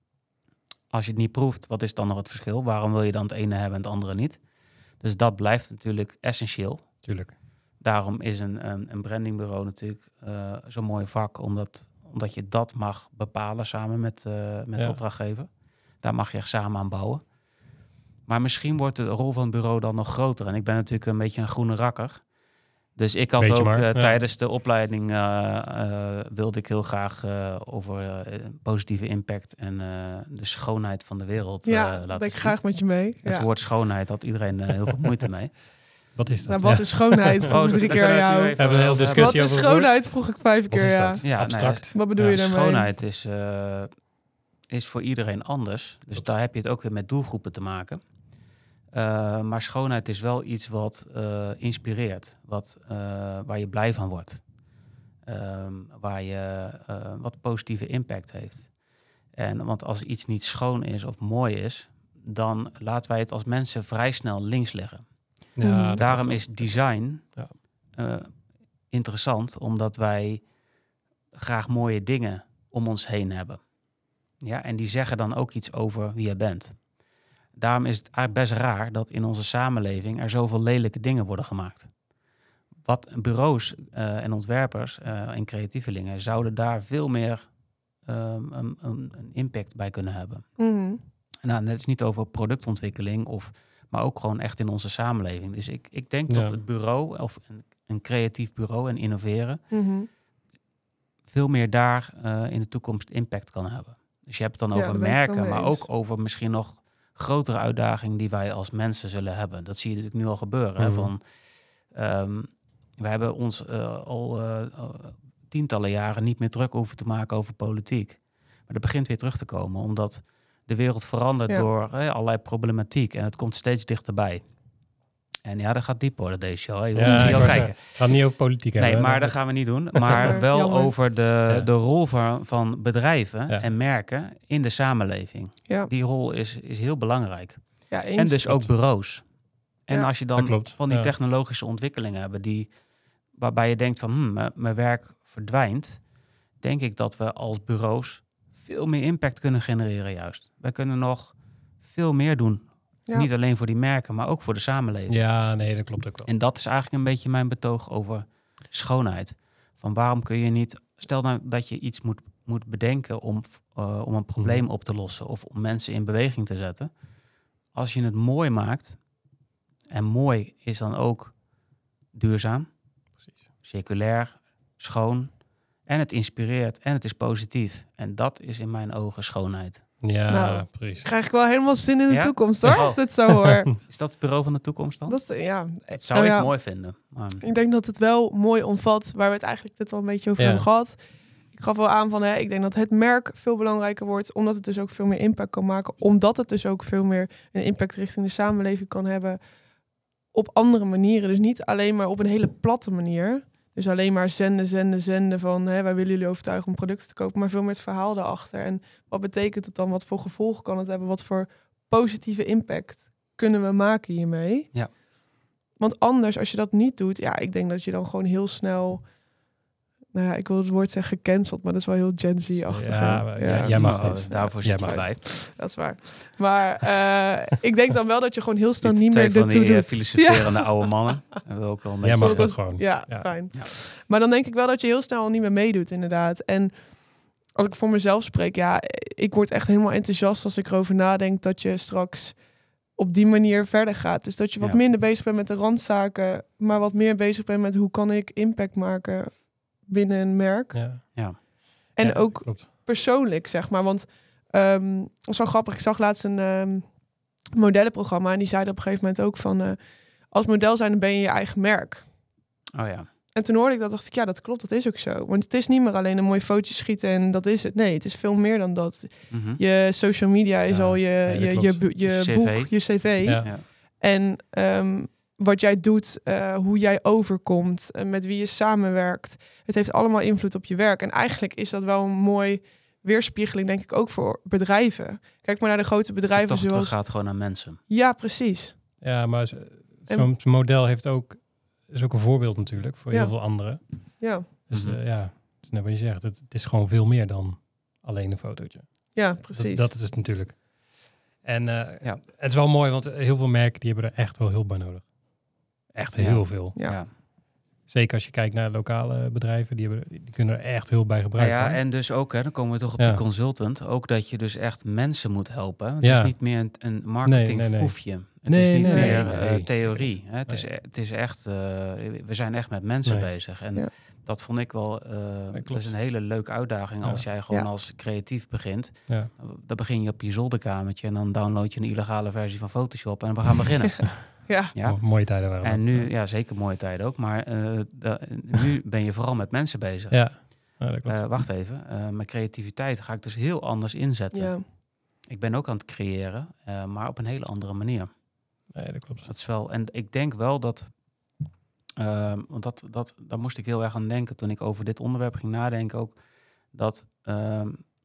Als je het niet proeft, wat is dan nog het verschil? Waarom wil je dan het ene hebben en het andere niet? Dus dat blijft natuurlijk essentieel. Tuurlijk. Daarom is een, een, een brandingbureau natuurlijk uh, zo'n mooi vak, omdat, omdat je dat mag bepalen samen met, uh, met Ja. de opdrachtgever. Daar mag je echt samen aan bouwen. Maar misschien wordt de rol van het bureau dan nog groter. En ik ben natuurlijk een beetje een groene rakker. Dus ik had Beetje ook maar, uh, ja. tijdens de opleiding uh, uh, wilde ik heel graag uh, over uh, positieve impact en uh, de schoonheid van de wereld uh, Ja, laten dat ben ik zien. graag met je mee. Het Ja. woord schoonheid had iedereen uh, heel veel moeite mee. Wat is dat? Nou, wat Ja. is schoonheid? Vroeg Oh, ik dat- drie dat keer aan kunnen we jou. nu even Hebben we een over hele discussie Wat is over schoonheid? Vroeg ik vijf Wat keer, is ja. dat? Ja, Abstract. Wat bedoel Ja, je daarmee? Schoonheid is, uh, is voor iedereen anders. Dus Klopt. daar heb je het ook weer met doelgroepen te maken. Uh, maar schoonheid is wel iets wat uh, inspireert. Wat, uh, waar je blij van wordt. Um, waar je uh, wat positieve impact heeft. En, want als iets niet schoon is of mooi is, dan laten wij het als mensen vrij snel links liggen. Mhm. Ja, dat Daarom klopt. is design Ja. uh, interessant, omdat wij graag mooie dingen om ons heen hebben. Ja, en die zeggen dan ook iets over wie je bent. Daarom is het eigenlijk best raar dat in onze samenleving er zoveel lelijke dingen worden gemaakt. Wat bureaus uh, en ontwerpers uh, en creatievelingen zouden daar veel meer um, een, een impact bij kunnen hebben. Mhm. Nou, het is niet over productontwikkeling, of, maar ook gewoon echt in onze samenleving. Dus ik, ik denk Ja. dat het bureau, of een, een creatief bureau en innoveren, Mhm. veel meer daar uh, in de toekomst impact kan hebben. Dus je hebt het dan Ja, over daar ben ik het wel merken, mee maar eens. ook over misschien nog grotere uitdagingen die wij als mensen zullen hebben. Dat zie je natuurlijk nu al gebeuren. Hè? Mhm. Van, um, we hebben ons uh, al uh, uh, tientallen jaren niet meer druk hoeven te maken over politiek. Maar dat begint weer terug te komen, omdat de wereld verandert Ja. door hè, allerlei problematiek en het komt steeds dichterbij. En ja, dat gaat diep worden deze show. Hè? Je Ja, ja, ik al wou kijken. zeggen, het gaat niet over politiek Nee, hebben. hè? maar dat gaan we niet doen. Maar wel Jammer. over de, Ja. de rol van, van bedrijven Ja. en merken in de samenleving. Ja. Die rol is, is heel belangrijk. Ja, eens. En dus ook bureaus. En Ja. als je Dat dan klopt, van die ja. technologische ontwikkelingen hebben die, waarbij je denkt van hm, mijn- mijn werk verdwijnt, denk ik dat we als bureaus veel meer impact kunnen genereren juist. Wij kunnen nog veel meer doen. Ja. Niet alleen voor die merken, maar ook voor de samenleving. Ja, nee, dat klopt ook wel. En dat is eigenlijk een beetje mijn betoog over schoonheid. Van waarom kun je niet... Stel nou dat je iets moet, moet bedenken om, uh, om een probleem Mhm. op te lossen of om mensen in beweging te zetten. Als je het mooi maakt, en mooi is dan ook duurzaam, Precies. circulair, schoon, en het inspireert en het is positief. En dat is in mijn ogen schoonheid. Ja, Nou, precies. Krijg ik wel helemaal zin in de Ja? toekomst hoor, Oh. als dit zo hoor. Is dat het bureau van de toekomst dan? Dat is de, ja. Dat zou Nou ik ja, mooi vinden. Maar, Ik denk dat het wel mooi omvat, waar we het eigenlijk net al een beetje over Ja. hebben gehad. Ik gaf wel aan van, hè, ik denk dat het merk veel belangrijker wordt, omdat het dus ook veel meer impact kan maken. Omdat het dus ook veel meer een impact richting de samenleving kan hebben op andere manieren. Dus niet alleen maar op een hele platte manier. Dus alleen maar zenden, zenden, zenden van, hè, wij willen jullie overtuigen om producten te kopen, maar veel meer het verhaal daarachter. En wat betekent het dan? Wat voor gevolgen kan het hebben? Wat voor positieve impact kunnen we maken hiermee? Ja. Want anders, als je dat niet doet, ja, ik denk dat je dan gewoon heel snel, nou ja, ik wil het woord zeggen gecanceld, maar dat is wel heel Gen Z-achtig. Ja, hè? maar ja, jij mag nou, dit. daarvoor Jij zit mag ik bij. Dat is waar. Maar eh, ik denk dan wel dat je gewoon heel snel Dit niet twee meer van ertoe die eh, doet. filosoferende oude mannen. En we ook wel een Jij beetje- mag Zo, dat dat- gewoon. Ja, Ja. fijn. Ja. Maar dan denk ik wel dat je heel snel al niet meer meedoet, inderdaad. En als ik voor mezelf spreek, ja, ik word echt helemaal enthousiast als ik erover nadenk dat je straks op die manier verder gaat. Dus dat je wat Ja. minder bezig bent met de randzaken, maar wat meer bezig bent met hoe kan ik impact maken binnen een merk. Ja. En Ja, ook klopt. persoonlijk, zeg maar. Want um, dat was wel grappig. Ik zag laatst een um, modellenprogramma en die zeiden op een gegeven moment ook van, uh, als model zijn, dan ben je je eigen merk. Oh ja. En toen hoorde ik dat, dacht ik, ja, dat klopt, dat is ook zo. Want het is niet meer alleen een mooi fotootje schieten en dat is het. Nee, het is veel meer dan dat. Mhm. Je social media is Ja, al je, nee, dat je, je, klopt. bu- je Je cv. boek, je cv. Ja. Ja. En um, wat jij doet, uh, hoe jij overkomt, uh, met wie je samenwerkt. Het heeft allemaal invloed op je werk. En eigenlijk is dat wel een mooi weerspiegeling, denk ik, ook voor bedrijven. Kijk maar naar de grote bedrijven Toch zoals... terug gaat gewoon naar mensen. Ja, precies. Ja, maar zo- En- zo'n model heeft ook, is ook een voorbeeld natuurlijk voor Ja. heel veel anderen. Ja, Dus Mhm. eh, ja, het is net wat je zegt. Het, het is gewoon veel meer dan alleen een fotootje. ja Dat, precies. dat is het natuurlijk. En eh, Ja. het is wel mooi, want heel veel merken die hebben er echt wel hulp bij nodig. Echt Ja. heel veel. Ja. Ja. Zeker als je kijkt naar lokale bedrijven, die, hebben, die kunnen er echt hulp bij Nou gebruiken. ja, hoor. en dus ook, hè, dan komen we toch op Ja. die consultant, ook dat je dus echt mensen moet helpen. Het Ja. is niet meer een, een marketingfoefje. Nee, Het nee, is niet nee, meer nee, eh, nee. theorie. Hè. Het, is, Nee. e- het is echt, uh, we zijn echt met mensen Nee. bezig. En Ja. dat vond ik wel, uh, dat klopt. is een hele leuke uitdaging Ja. als jij gewoon Ja. als creatief begint. Ja. Dan begin je op je zolderkamertje en dan download je een illegale versie van Photoshop en we gaan beginnen. Ja, Ja. Mo- mooie tijden waren En dat. nu, ja, zeker mooie tijden ook, maar uh, da- nu ben je vooral met mensen bezig. Ja, ja dat klopt. Uh, wacht even, uh, mijn creativiteit ga ik dus heel anders inzetten. ja. Ik ben ook aan het creëren, uh, maar op een hele andere manier. Nee, dat klopt. Dat is wel, en ik denk wel dat, uh, want dat, dat, daar moest ik heel erg aan denken toen ik over dit onderwerp ging nadenken, ook dat uh,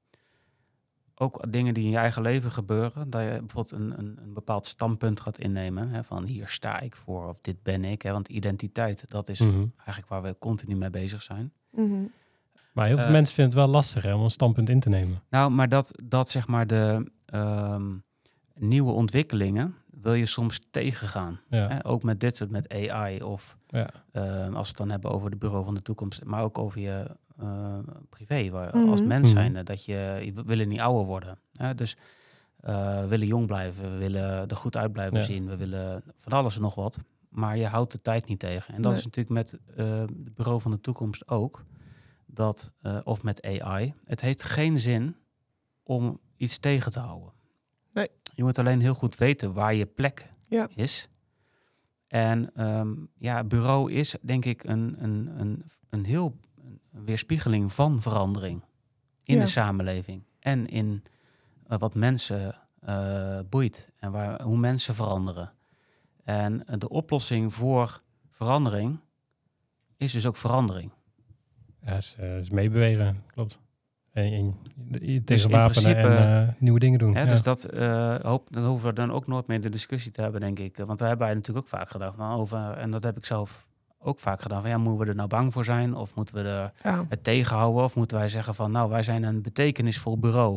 ook dingen die in je eigen leven gebeuren, dat je bijvoorbeeld een, een, een bepaald standpunt gaat innemen, hè, van hier sta ik voor of dit ben ik, hè, want identiteit, dat is Mhm. eigenlijk waar we continu mee bezig zijn. Mhm. Maar heel veel Uh, mensen vinden het wel lastig hè, om een standpunt in te nemen. Nou, maar dat, dat zeg maar de um, nieuwe ontwikkelingen wil je soms tegengaan. Ja. Hè? Ook met dit soort, met A I of Ja. uh, als we het dan hebben over de bureau van de toekomst, maar ook over je uh, privé, waar, Mhm. als mens Mhm. zijnde, dat je, we willen niet ouder worden. Hè? Dus uh, we willen jong blijven, we willen er goed uit blijven Ja. zien, we willen van alles en nog wat, maar je houdt de tijd niet tegen. En dat Nee. is natuurlijk met uh, het bureau van de toekomst ook. Dat, uh, of met A I. Het heeft geen zin om iets tegen te houden. Nee. Je moet alleen heel goed weten waar je plek Ja. is. En um, ja, bureau is denk ik een, een, een, een heel een weerspiegeling van verandering in Ja. de samenleving. En in uh, wat mensen uh, boeit en waar, hoe mensen veranderen. En uh, de oplossing voor verandering is dus ook verandering. Ja, is, uh, is meebewegen, klopt. En, en tegen Dus in wapenen principe, en uh, nieuwe dingen doen. Hè, Ja. Dus dat uh, hoop, dan hoeven we dan ook nooit meer de discussie te hebben, denk ik. Want we hebben natuurlijk ook vaak gedacht van over, en dat heb ik zelf ook vaak gedaan, van ja, moeten we er nou bang voor zijn? Of moeten we er Ja. het tegenhouden? Of moeten wij zeggen van nou, wij zijn een betekenisvol bureau.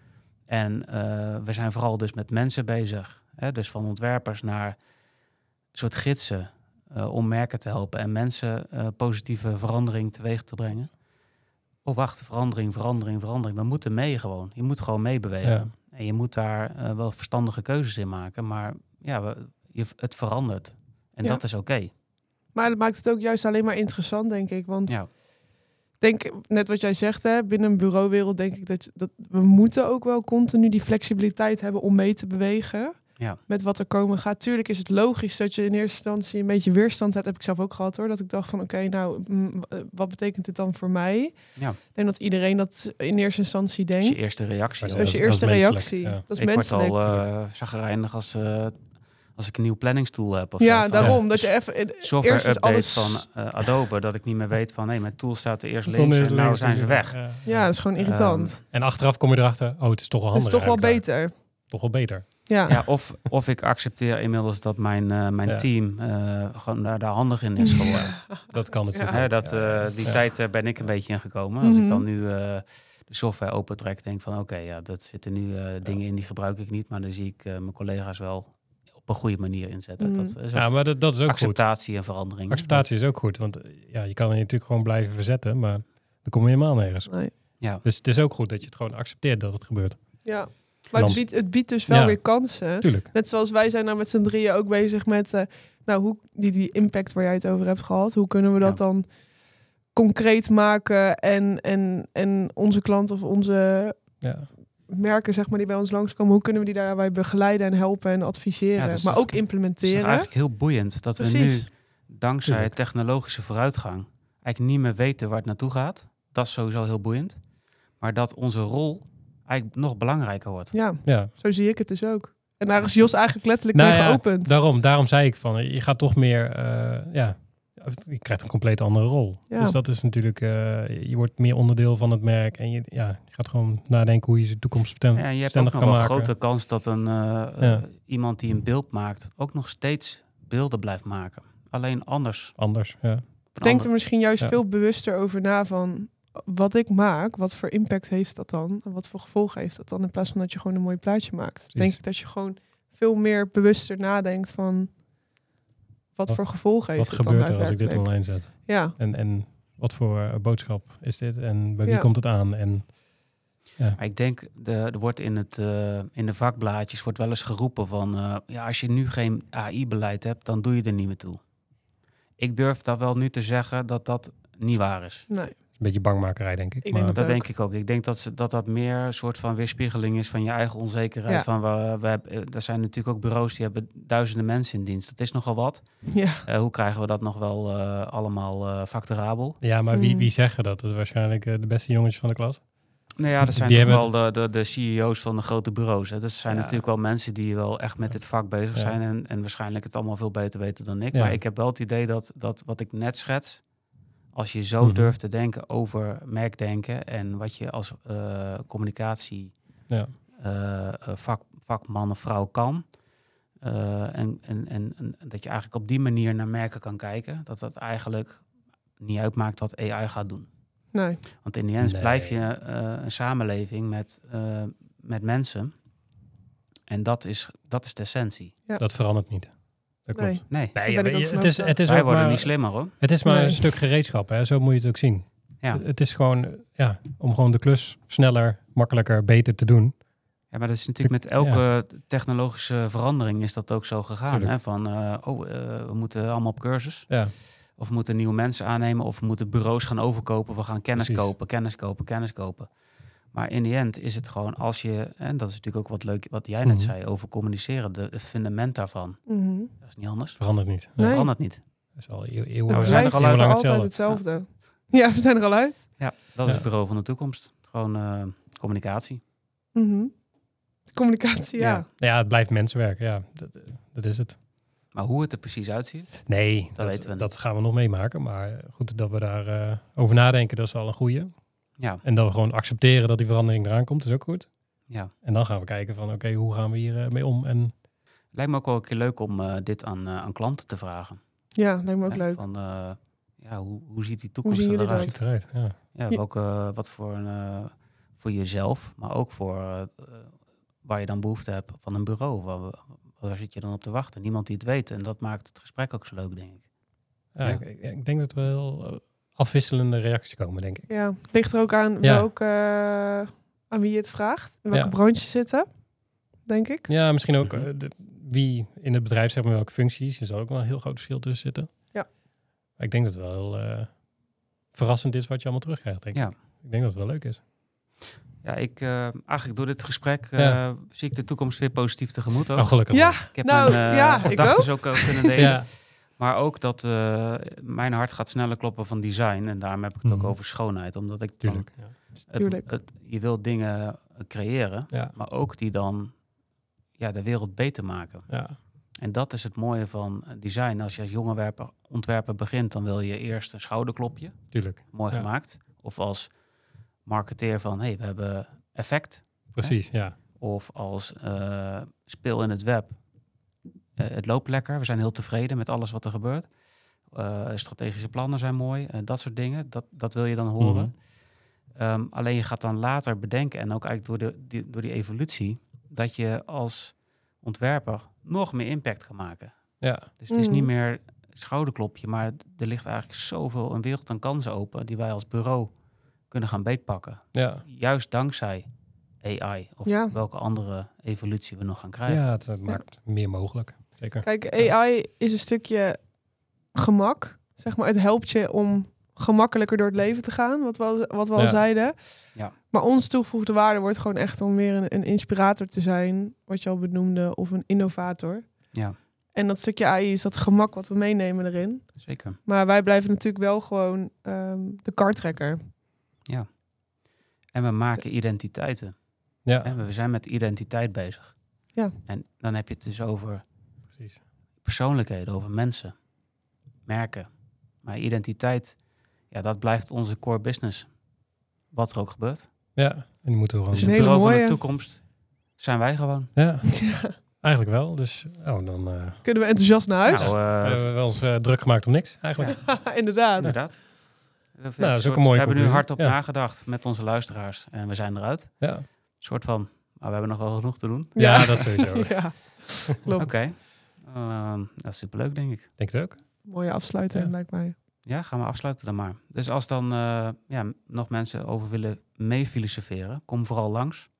En uh, we zijn vooral dus met mensen bezig. Hè? Dus van ontwerpers naar een soort gidsen uh, om merken te helpen en mensen uh, positieve verandering teweeg te brengen. Oh, wacht, verandering, verandering, verandering. We moeten mee gewoon. Je moet gewoon meebewegen. Ja. En je moet daar uh, wel verstandige keuzes in maken. Maar ja, we, je, het verandert. En Ja. dat is oké. Okay. Maar dat maakt het ook juist alleen maar interessant, denk ik. Want Ja. denk, net wat jij zegt, hè, binnen een bureauwereld denk ik dat, dat we moeten ook wel continu die flexibiliteit hebben om mee te bewegen. Ja. Met wat er komen gaat. Tuurlijk is het logisch dat je in eerste instantie een beetje weerstand hebt. Heb ik zelf ook gehad hoor. Dat ik dacht van oké, okay, nou, m, wat betekent dit dan voor mij? Ja. Ik denk dat iedereen dat in eerste instantie denkt. Dat is je eerste reactie. Dat is je eerste dat is reactie. Ja. Dat is ik menselijk. word al uh, chagrijnig als, uh, als ik een nieuw planningstool heb. Of ja, zo. daarom. Ja. Dat je even... Software eerst is update alles... van uh, Adobe. Dat ik niet meer weet van nee, mijn tool staat er eerst Stond links eerst en nou links zijn ze en- weg. Ja. Ja, dat is gewoon irritant. Um, En achteraf kom je erachter, oh, het is toch wel dat handig. is toch wel eigenlijk daar. beter. Toch wel beter. Ja. Ja, of, of ik accepteer inmiddels dat mijn, uh, mijn Ja. team uh, gewoon daar, daar handig in is geworden. Dat kan natuurlijk. Ja. Hè, dat, uh, Ja. die Ja. tijd uh, ben ik een beetje ingekomen. Als Mhm. ik dan nu uh, de software opentrek, denk van oké, okay, ja, dat zitten nu uh, dingen in die gebruik ik niet. Maar dan zie ik uh, mijn collega's wel op een goede manier inzetten. Mhm. Dat is Ja, ook maar dat, dat is ook goed. acceptatie en verandering. Acceptatie is ook goed, want ja, je kan je natuurlijk gewoon blijven verzetten, maar dan kom je helemaal nergens. Nee. Ja. Dus het is ook goed dat je het gewoon accepteert dat het gebeurt. Ja. Maar Dan- het biedt, het biedt dus wel Ja. weer kansen. Tuurlijk. Net zoals wij zijn nou met z'n drieën ook bezig met uh, nou, hoe, die, die impact waar jij het over hebt gehad. Hoe kunnen we dat Ja. dan concreet maken en, en, en onze klanten of onze Ja. merken zeg maar, die bij ons langskomen, hoe kunnen we die daarbij begeleiden en helpen en adviseren. Ja, dat is maar toch- ook Het is implementeren. toch eigenlijk heel boeiend dat we Precies. nu, dankzij Tuurlijk. technologische vooruitgang, eigenlijk niet meer weten waar het naartoe gaat. Dat is sowieso heel boeiend. Maar dat onze rol eigenlijk nog belangrijker wordt. Ja, Ja. zo zie ik het dus ook. En daar is Jos eigenlijk letterlijk Nou mee ja, geopend. Daarom, daarom zei ik van, je gaat toch meer, uh, ja, je krijgt een compleet andere rol. Ja. Dus dat is natuurlijk, uh, je wordt meer onderdeel van het merk en je, ja, je gaat gewoon nadenken hoe je je toekomst Ja, en je hebt ook bestendig nog kan wel een maken. grote kans dat een, uh, Ja. uh, iemand die een beeld maakt ook nog steeds beelden blijft maken. Alleen anders. Anders, ja. Ik denk er misschien juist Ja. veel bewuster over na van wat ik maak, wat voor impact heeft dat dan? En wat voor gevolgen heeft dat dan? In plaats van dat je gewoon een mooi plaatje maakt. Precies. Denk ik dat je gewoon veel meer bewuster nadenkt van wat, Wat- voor gevolgen heeft Wat het dan gebeurt er als ik dit daadwerkelijk? online zet? Ja, En, en wat voor uh, boodschap is dit? En bij wie Ja. komt het aan? En ja, Maar ik denk, de, er wordt in, het, uh, in de vakblaadjes wordt wel eens geroepen van... Uh, ja, als je nu geen A I-beleid hebt, dan doe je er niet meer toe. Ik durf daar wel nu te zeggen dat dat niet waar is. nee. een beetje bangmakerij, denk ik. Ik maar, denk Dat ook. denk ik ook. Ik denk dat ze, dat, dat meer een soort van weerspiegeling is van je eigen onzekerheid. Ja. Van we, we hebben, er zijn natuurlijk ook bureaus die hebben duizenden mensen in dienst. Dat is nogal wat. Ja, Uh, hoe krijgen we dat nog wel uh, allemaal uh, facturabel? ja, maar wie, Mm. wie zeggen dat? Dat is waarschijnlijk uh, de beste jongetjes van de klas. Nou ja, dat zijn Die toch hebben wel de, de, de C E O's van de grote bureaus. Hè. Dat zijn Ja. natuurlijk wel mensen die wel echt met dit vak bezig Ja. zijn. En, en waarschijnlijk het allemaal veel beter weten dan ik. Ja. Maar ik heb wel het idee dat, dat wat ik net schets... als je zo Mhm. durft te denken over merkdenken... en wat je als uh, communicatie... Ja. Uh, vak, vakman of vrouw kan... Uh, en, en, en, en dat je eigenlijk op die manier naar merken kan kijken... dat dat eigenlijk niet uitmaakt wat A I gaat doen. nee. Want in die end Nee. blijf je uh, een samenleving met, uh, met mensen. En dat is, dat is de essentie. Ja. Dat verandert niet. Dat klopt. Nee. Nee, Daar Nee, ben ja, ik ook je- van het is, overtuigd. het is wij ook worden maar, niet slimmer hoor. Het is maar Nee. een stuk gereedschap, hè? Zo moet je het ook zien. Ja. Het is gewoon, ja, om gewoon de klus sneller, makkelijker, beter te doen. Ja, maar dat is natuurlijk met elke technologische verandering is dat ook zo gegaan. Tuurlijk. Hè? Van, uh, oh, uh, we moeten allemaal op cursus. Ja, Of we moeten nieuwe mensen aannemen. Of we moeten bureaus gaan overkopen. We gaan kennis Precies. kopen, kennis kopen, kennis kopen. Maar in die end is het gewoon als je... en dat is natuurlijk ook wat leuk wat jij net Mhm. zei over communiceren. De, het fundament daarvan. Mhm. Dat is niet anders. verandert niet. Nee. Dat verandert niet. Dat is al eeuw, eeuwen, Het Nou, we blijft zijn er al uit. eeuwenlang altijd hetzelfde. hetzelfde. Ja, we zijn er al uit. Ja, dat is Ja. het bureau van de toekomst. Gewoon uh, communicatie. Mhm. Communicatie, ja. Ja. Nou ja, het blijft mensenwerk. Ja, dat, dat is het. Maar hoe het er precies uitziet... Nee, dat, weten we dat gaan we nog meemaken. Maar goed dat we daar uh, over nadenken, dat is al een goeie. Ja, En dan gewoon accepteren dat die verandering eraan komt, is ook goed. ja. En dan gaan we kijken van, oké, okay, hoe gaan we hier uh, mee om? En Lijkt me ook wel een keer leuk om uh, dit aan, uh, aan klanten te vragen. Ja, lijkt me ook Hè? leuk. Van, uh, ja, hoe, hoe ziet die toekomst zien jullie eruit? hoe ziet het eruit? Ja. Ja, welke, wat voor, een, uh, voor jezelf, maar ook voor uh, waar je dan behoefte hebt van een bureau. Waar, waar zit je dan op te wachten? Niemand die het weet. En dat maakt het gesprek ook zo leuk, denk ik. Ja, Ja. Ik, ik denk dat we wel afwisselende reacties komen, denk ik. Ja, het ligt er ook aan Ja. welke, uh, aan wie je het vraagt. In welke Ja. branche zitten, denk ik. Ja, misschien ook Mhm. uh, de, wie in het bedrijf, zeg maar, welke functies. Er zal ook wel een heel groot verschil tussen zitten. Ja. Maar ik denk dat het wel heel uh, verrassend is wat je allemaal terugkrijgt, denk Ja. ik. Ik denk dat het wel leuk is. Ja, ik, uh, eigenlijk door dit gesprek uh, Ja. zie ik de toekomst weer positief tegemoet ook. Oh, gelukkig. Ja, wel. Ik heb nou, mijn uh, ja, ik gedachten ook. ook kunnen delen. Ja. Maar ook dat uh, mijn hart gaat sneller kloppen van design. En daarom heb ik het Mhm. ook over schoonheid. Omdat ik dan Tuurlijk. Ja. het, Tuurlijk. het, je wilt dingen creëren, Ja. maar ook die dan ja, de wereld beter maken. Ja. En dat is het mooie van design. Als je als jonge werper, ontwerper begint, dan wil je eerst een schouderklopje. Tuurlijk. Mooi Ja. gemaakt. Of als marketeer van, hé, hey, we hebben effect. Precies, ja. Of als uh, speel in het web. Uh, het loopt lekker. We zijn heel tevreden met alles wat er gebeurt. Uh, strategische plannen zijn mooi. Uh, dat soort dingen. Dat, dat wil je dan horen. Mm-hmm. Um, alleen je gaat dan later bedenken, en ook eigenlijk door, de, die, door die evolutie, dat je als ontwerper nog meer impact kan maken. Ja. Dus het is niet meer schouderklopje, maar er ligt eigenlijk zoveel een wereld aan kansen open die wij als bureau kunnen gaan beetpakken. Ja. Juist dankzij A I of Ja. welke andere evolutie we nog gaan krijgen. Ja, het, het maakt ja. meer mogelijk. Zeker. Kijk, A I is een stukje gemak. Zeg maar, het helpt je om gemakkelijker door het leven te gaan, wat we al, wat we al ja. zeiden. Ja. Maar onze toegevoegde waarde wordt gewoon echt om weer een, een inspirator te zijn, wat je al benoemde, of een innovator. Ja. En dat stukje A I is dat gemak wat we meenemen erin. Zeker. Maar wij blijven natuurlijk wel gewoon um, de kartrekker. Ja. En we maken identiteiten. Ja. En we zijn met identiteit bezig. Ja. En dan heb je het dus over Precies. persoonlijkheden, over mensen, merken. Maar identiteit, ja, dat blijft onze core business. Wat er ook gebeurt. Ja, en die moeten we gewoon... Dus een het hele bureau van mooie. de toekomst zijn wij gewoon. Ja, Ja. eigenlijk wel. Dus oh, dan uh, Kunnen we enthousiast naar huis? Nou, uh, hebben we wel eens uh, druk gemaakt om niks, eigenlijk. Inderdaad. inderdaad. Dat Nou, dat is ook een we mooie hebben nu conclusie. hardop Ja. nagedacht met onze luisteraars. En we zijn eruit. Ja, Een soort van, maar we hebben nog wel genoeg te doen. ja, dat sowieso. Ja, klopt. Oké. Okay. Uh, dat is superleuk, denk ik. Denk het ook. Mooie afsluiting, Ja. lijkt mij. Ja, gaan we afsluiten dan maar. Dus als dan uh, ja, nog mensen over willen meefilosoferen, kom vooral langs.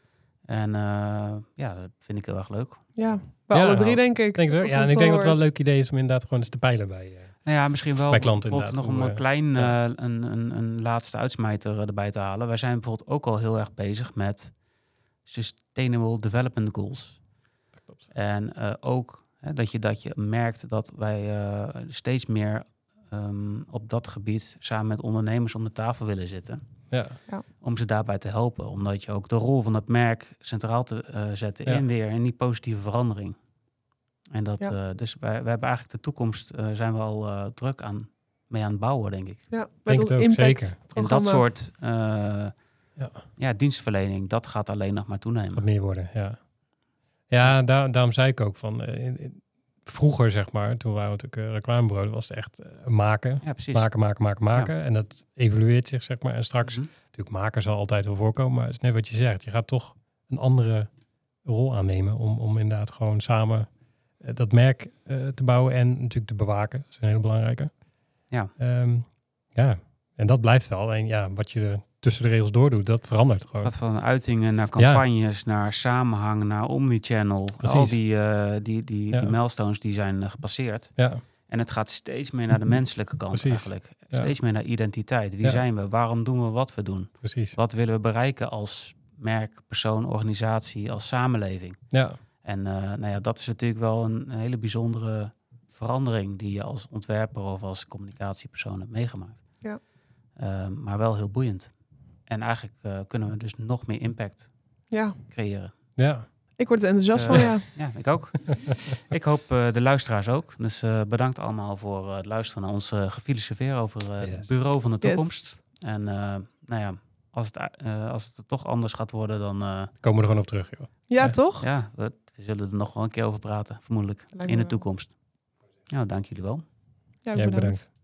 En uh, ja, dat vind ik heel erg leuk. Ja, bij Ja, alle drie, nou, denk ik. Denk het ook. Als Ja, het en ik zo denk dat het wel een wordt. leuk idee is om inderdaad gewoon eens te peilen bij... Uh, Nou ja, misschien wel Bij klanten bijvoorbeeld nog inderdaad, om hoe, een uh, klein ja. uh, een, een, een laatste uitsmijter erbij te halen. Wij zijn bijvoorbeeld ook al heel erg bezig met Sustainable Development Goals. dat klopt. En uh, ook hè, dat, je, dat je merkt dat wij uh, steeds meer um, op dat gebied samen met ondernemers om de tafel willen zitten. Ja. Ja. Om ze daarbij te helpen. Omdat je ook de rol van het merk centraal te uh, zetten Ja. in weer in die positieve verandering. En dat, Ja. uh, dus wij, wij hebben eigenlijk de toekomst, uh, zijn we al uh, druk aan, mee aan het bouwen, denk ik. Ja, met Denk ons het ook, impact zeker. En dat programma. soort uh, Ja. ja, dienstverlening, dat gaat alleen nog maar Wat toenemen. meer worden, ja. Ja, daar, daarom zei ik ook van... Uh, in, in, vroeger, zeg maar, toen waren we natuurlijk uh, reclamebureau, was het echt uh, maken. Ja, precies. Maken, maken, maken, maken. Ja. En dat evolueert zich, zeg maar. En straks, Mm-hmm. natuurlijk, maken zal altijd wel voorkomen. Maar het is net wat je zegt. Je gaat toch een andere rol aannemen om, om inderdaad gewoon samen uh, dat merk uh, te bouwen en natuurlijk te bewaken. Dat is een hele belangrijke. Ja. Um, ja, en dat blijft wel. En ja, wat je er tussen de regels doordoet, dat verandert Het gewoon. gaat van uitingen naar campagnes, ja. naar samenhang, naar omnichannel. Precies. Al die, uh, die, die, Ja. die milestones die zijn uh, gepasseerd. Ja, En het gaat steeds meer naar de menselijke kant Precies. eigenlijk. Ja. Steeds meer naar identiteit. Wie Ja. zijn we? Waarom doen we wat we doen? precies. Wat willen we bereiken als merk, persoon, organisatie, als samenleving? Ja, En uh, nou ja, dat is natuurlijk wel een, een hele bijzondere verandering die je als ontwerper of als communicatiepersoon hebt meegemaakt. Ja. Uh, maar wel heel boeiend. En eigenlijk uh, kunnen we dus nog meer impact Ja, creëren. ja. ik word er enthousiast Uh, van, ja. Ja, ik ook. Ik hoop uh, de luisteraars ook. Dus uh, bedankt allemaal voor uh, het luisteren naar ons uh, gefilosofeer over uh, Yes. het bureau van de Yes. toekomst. En uh, nou ja, als het, uh, als het er toch anders gaat worden, dan... Uh, komen we er gewoon op terug, joh. Ja, ja. toch? Ja, we, we zullen er nog wel een keer over praten, vermoedelijk, in de toekomst. Nou, dank jullie wel. Ja, Jij bedankt.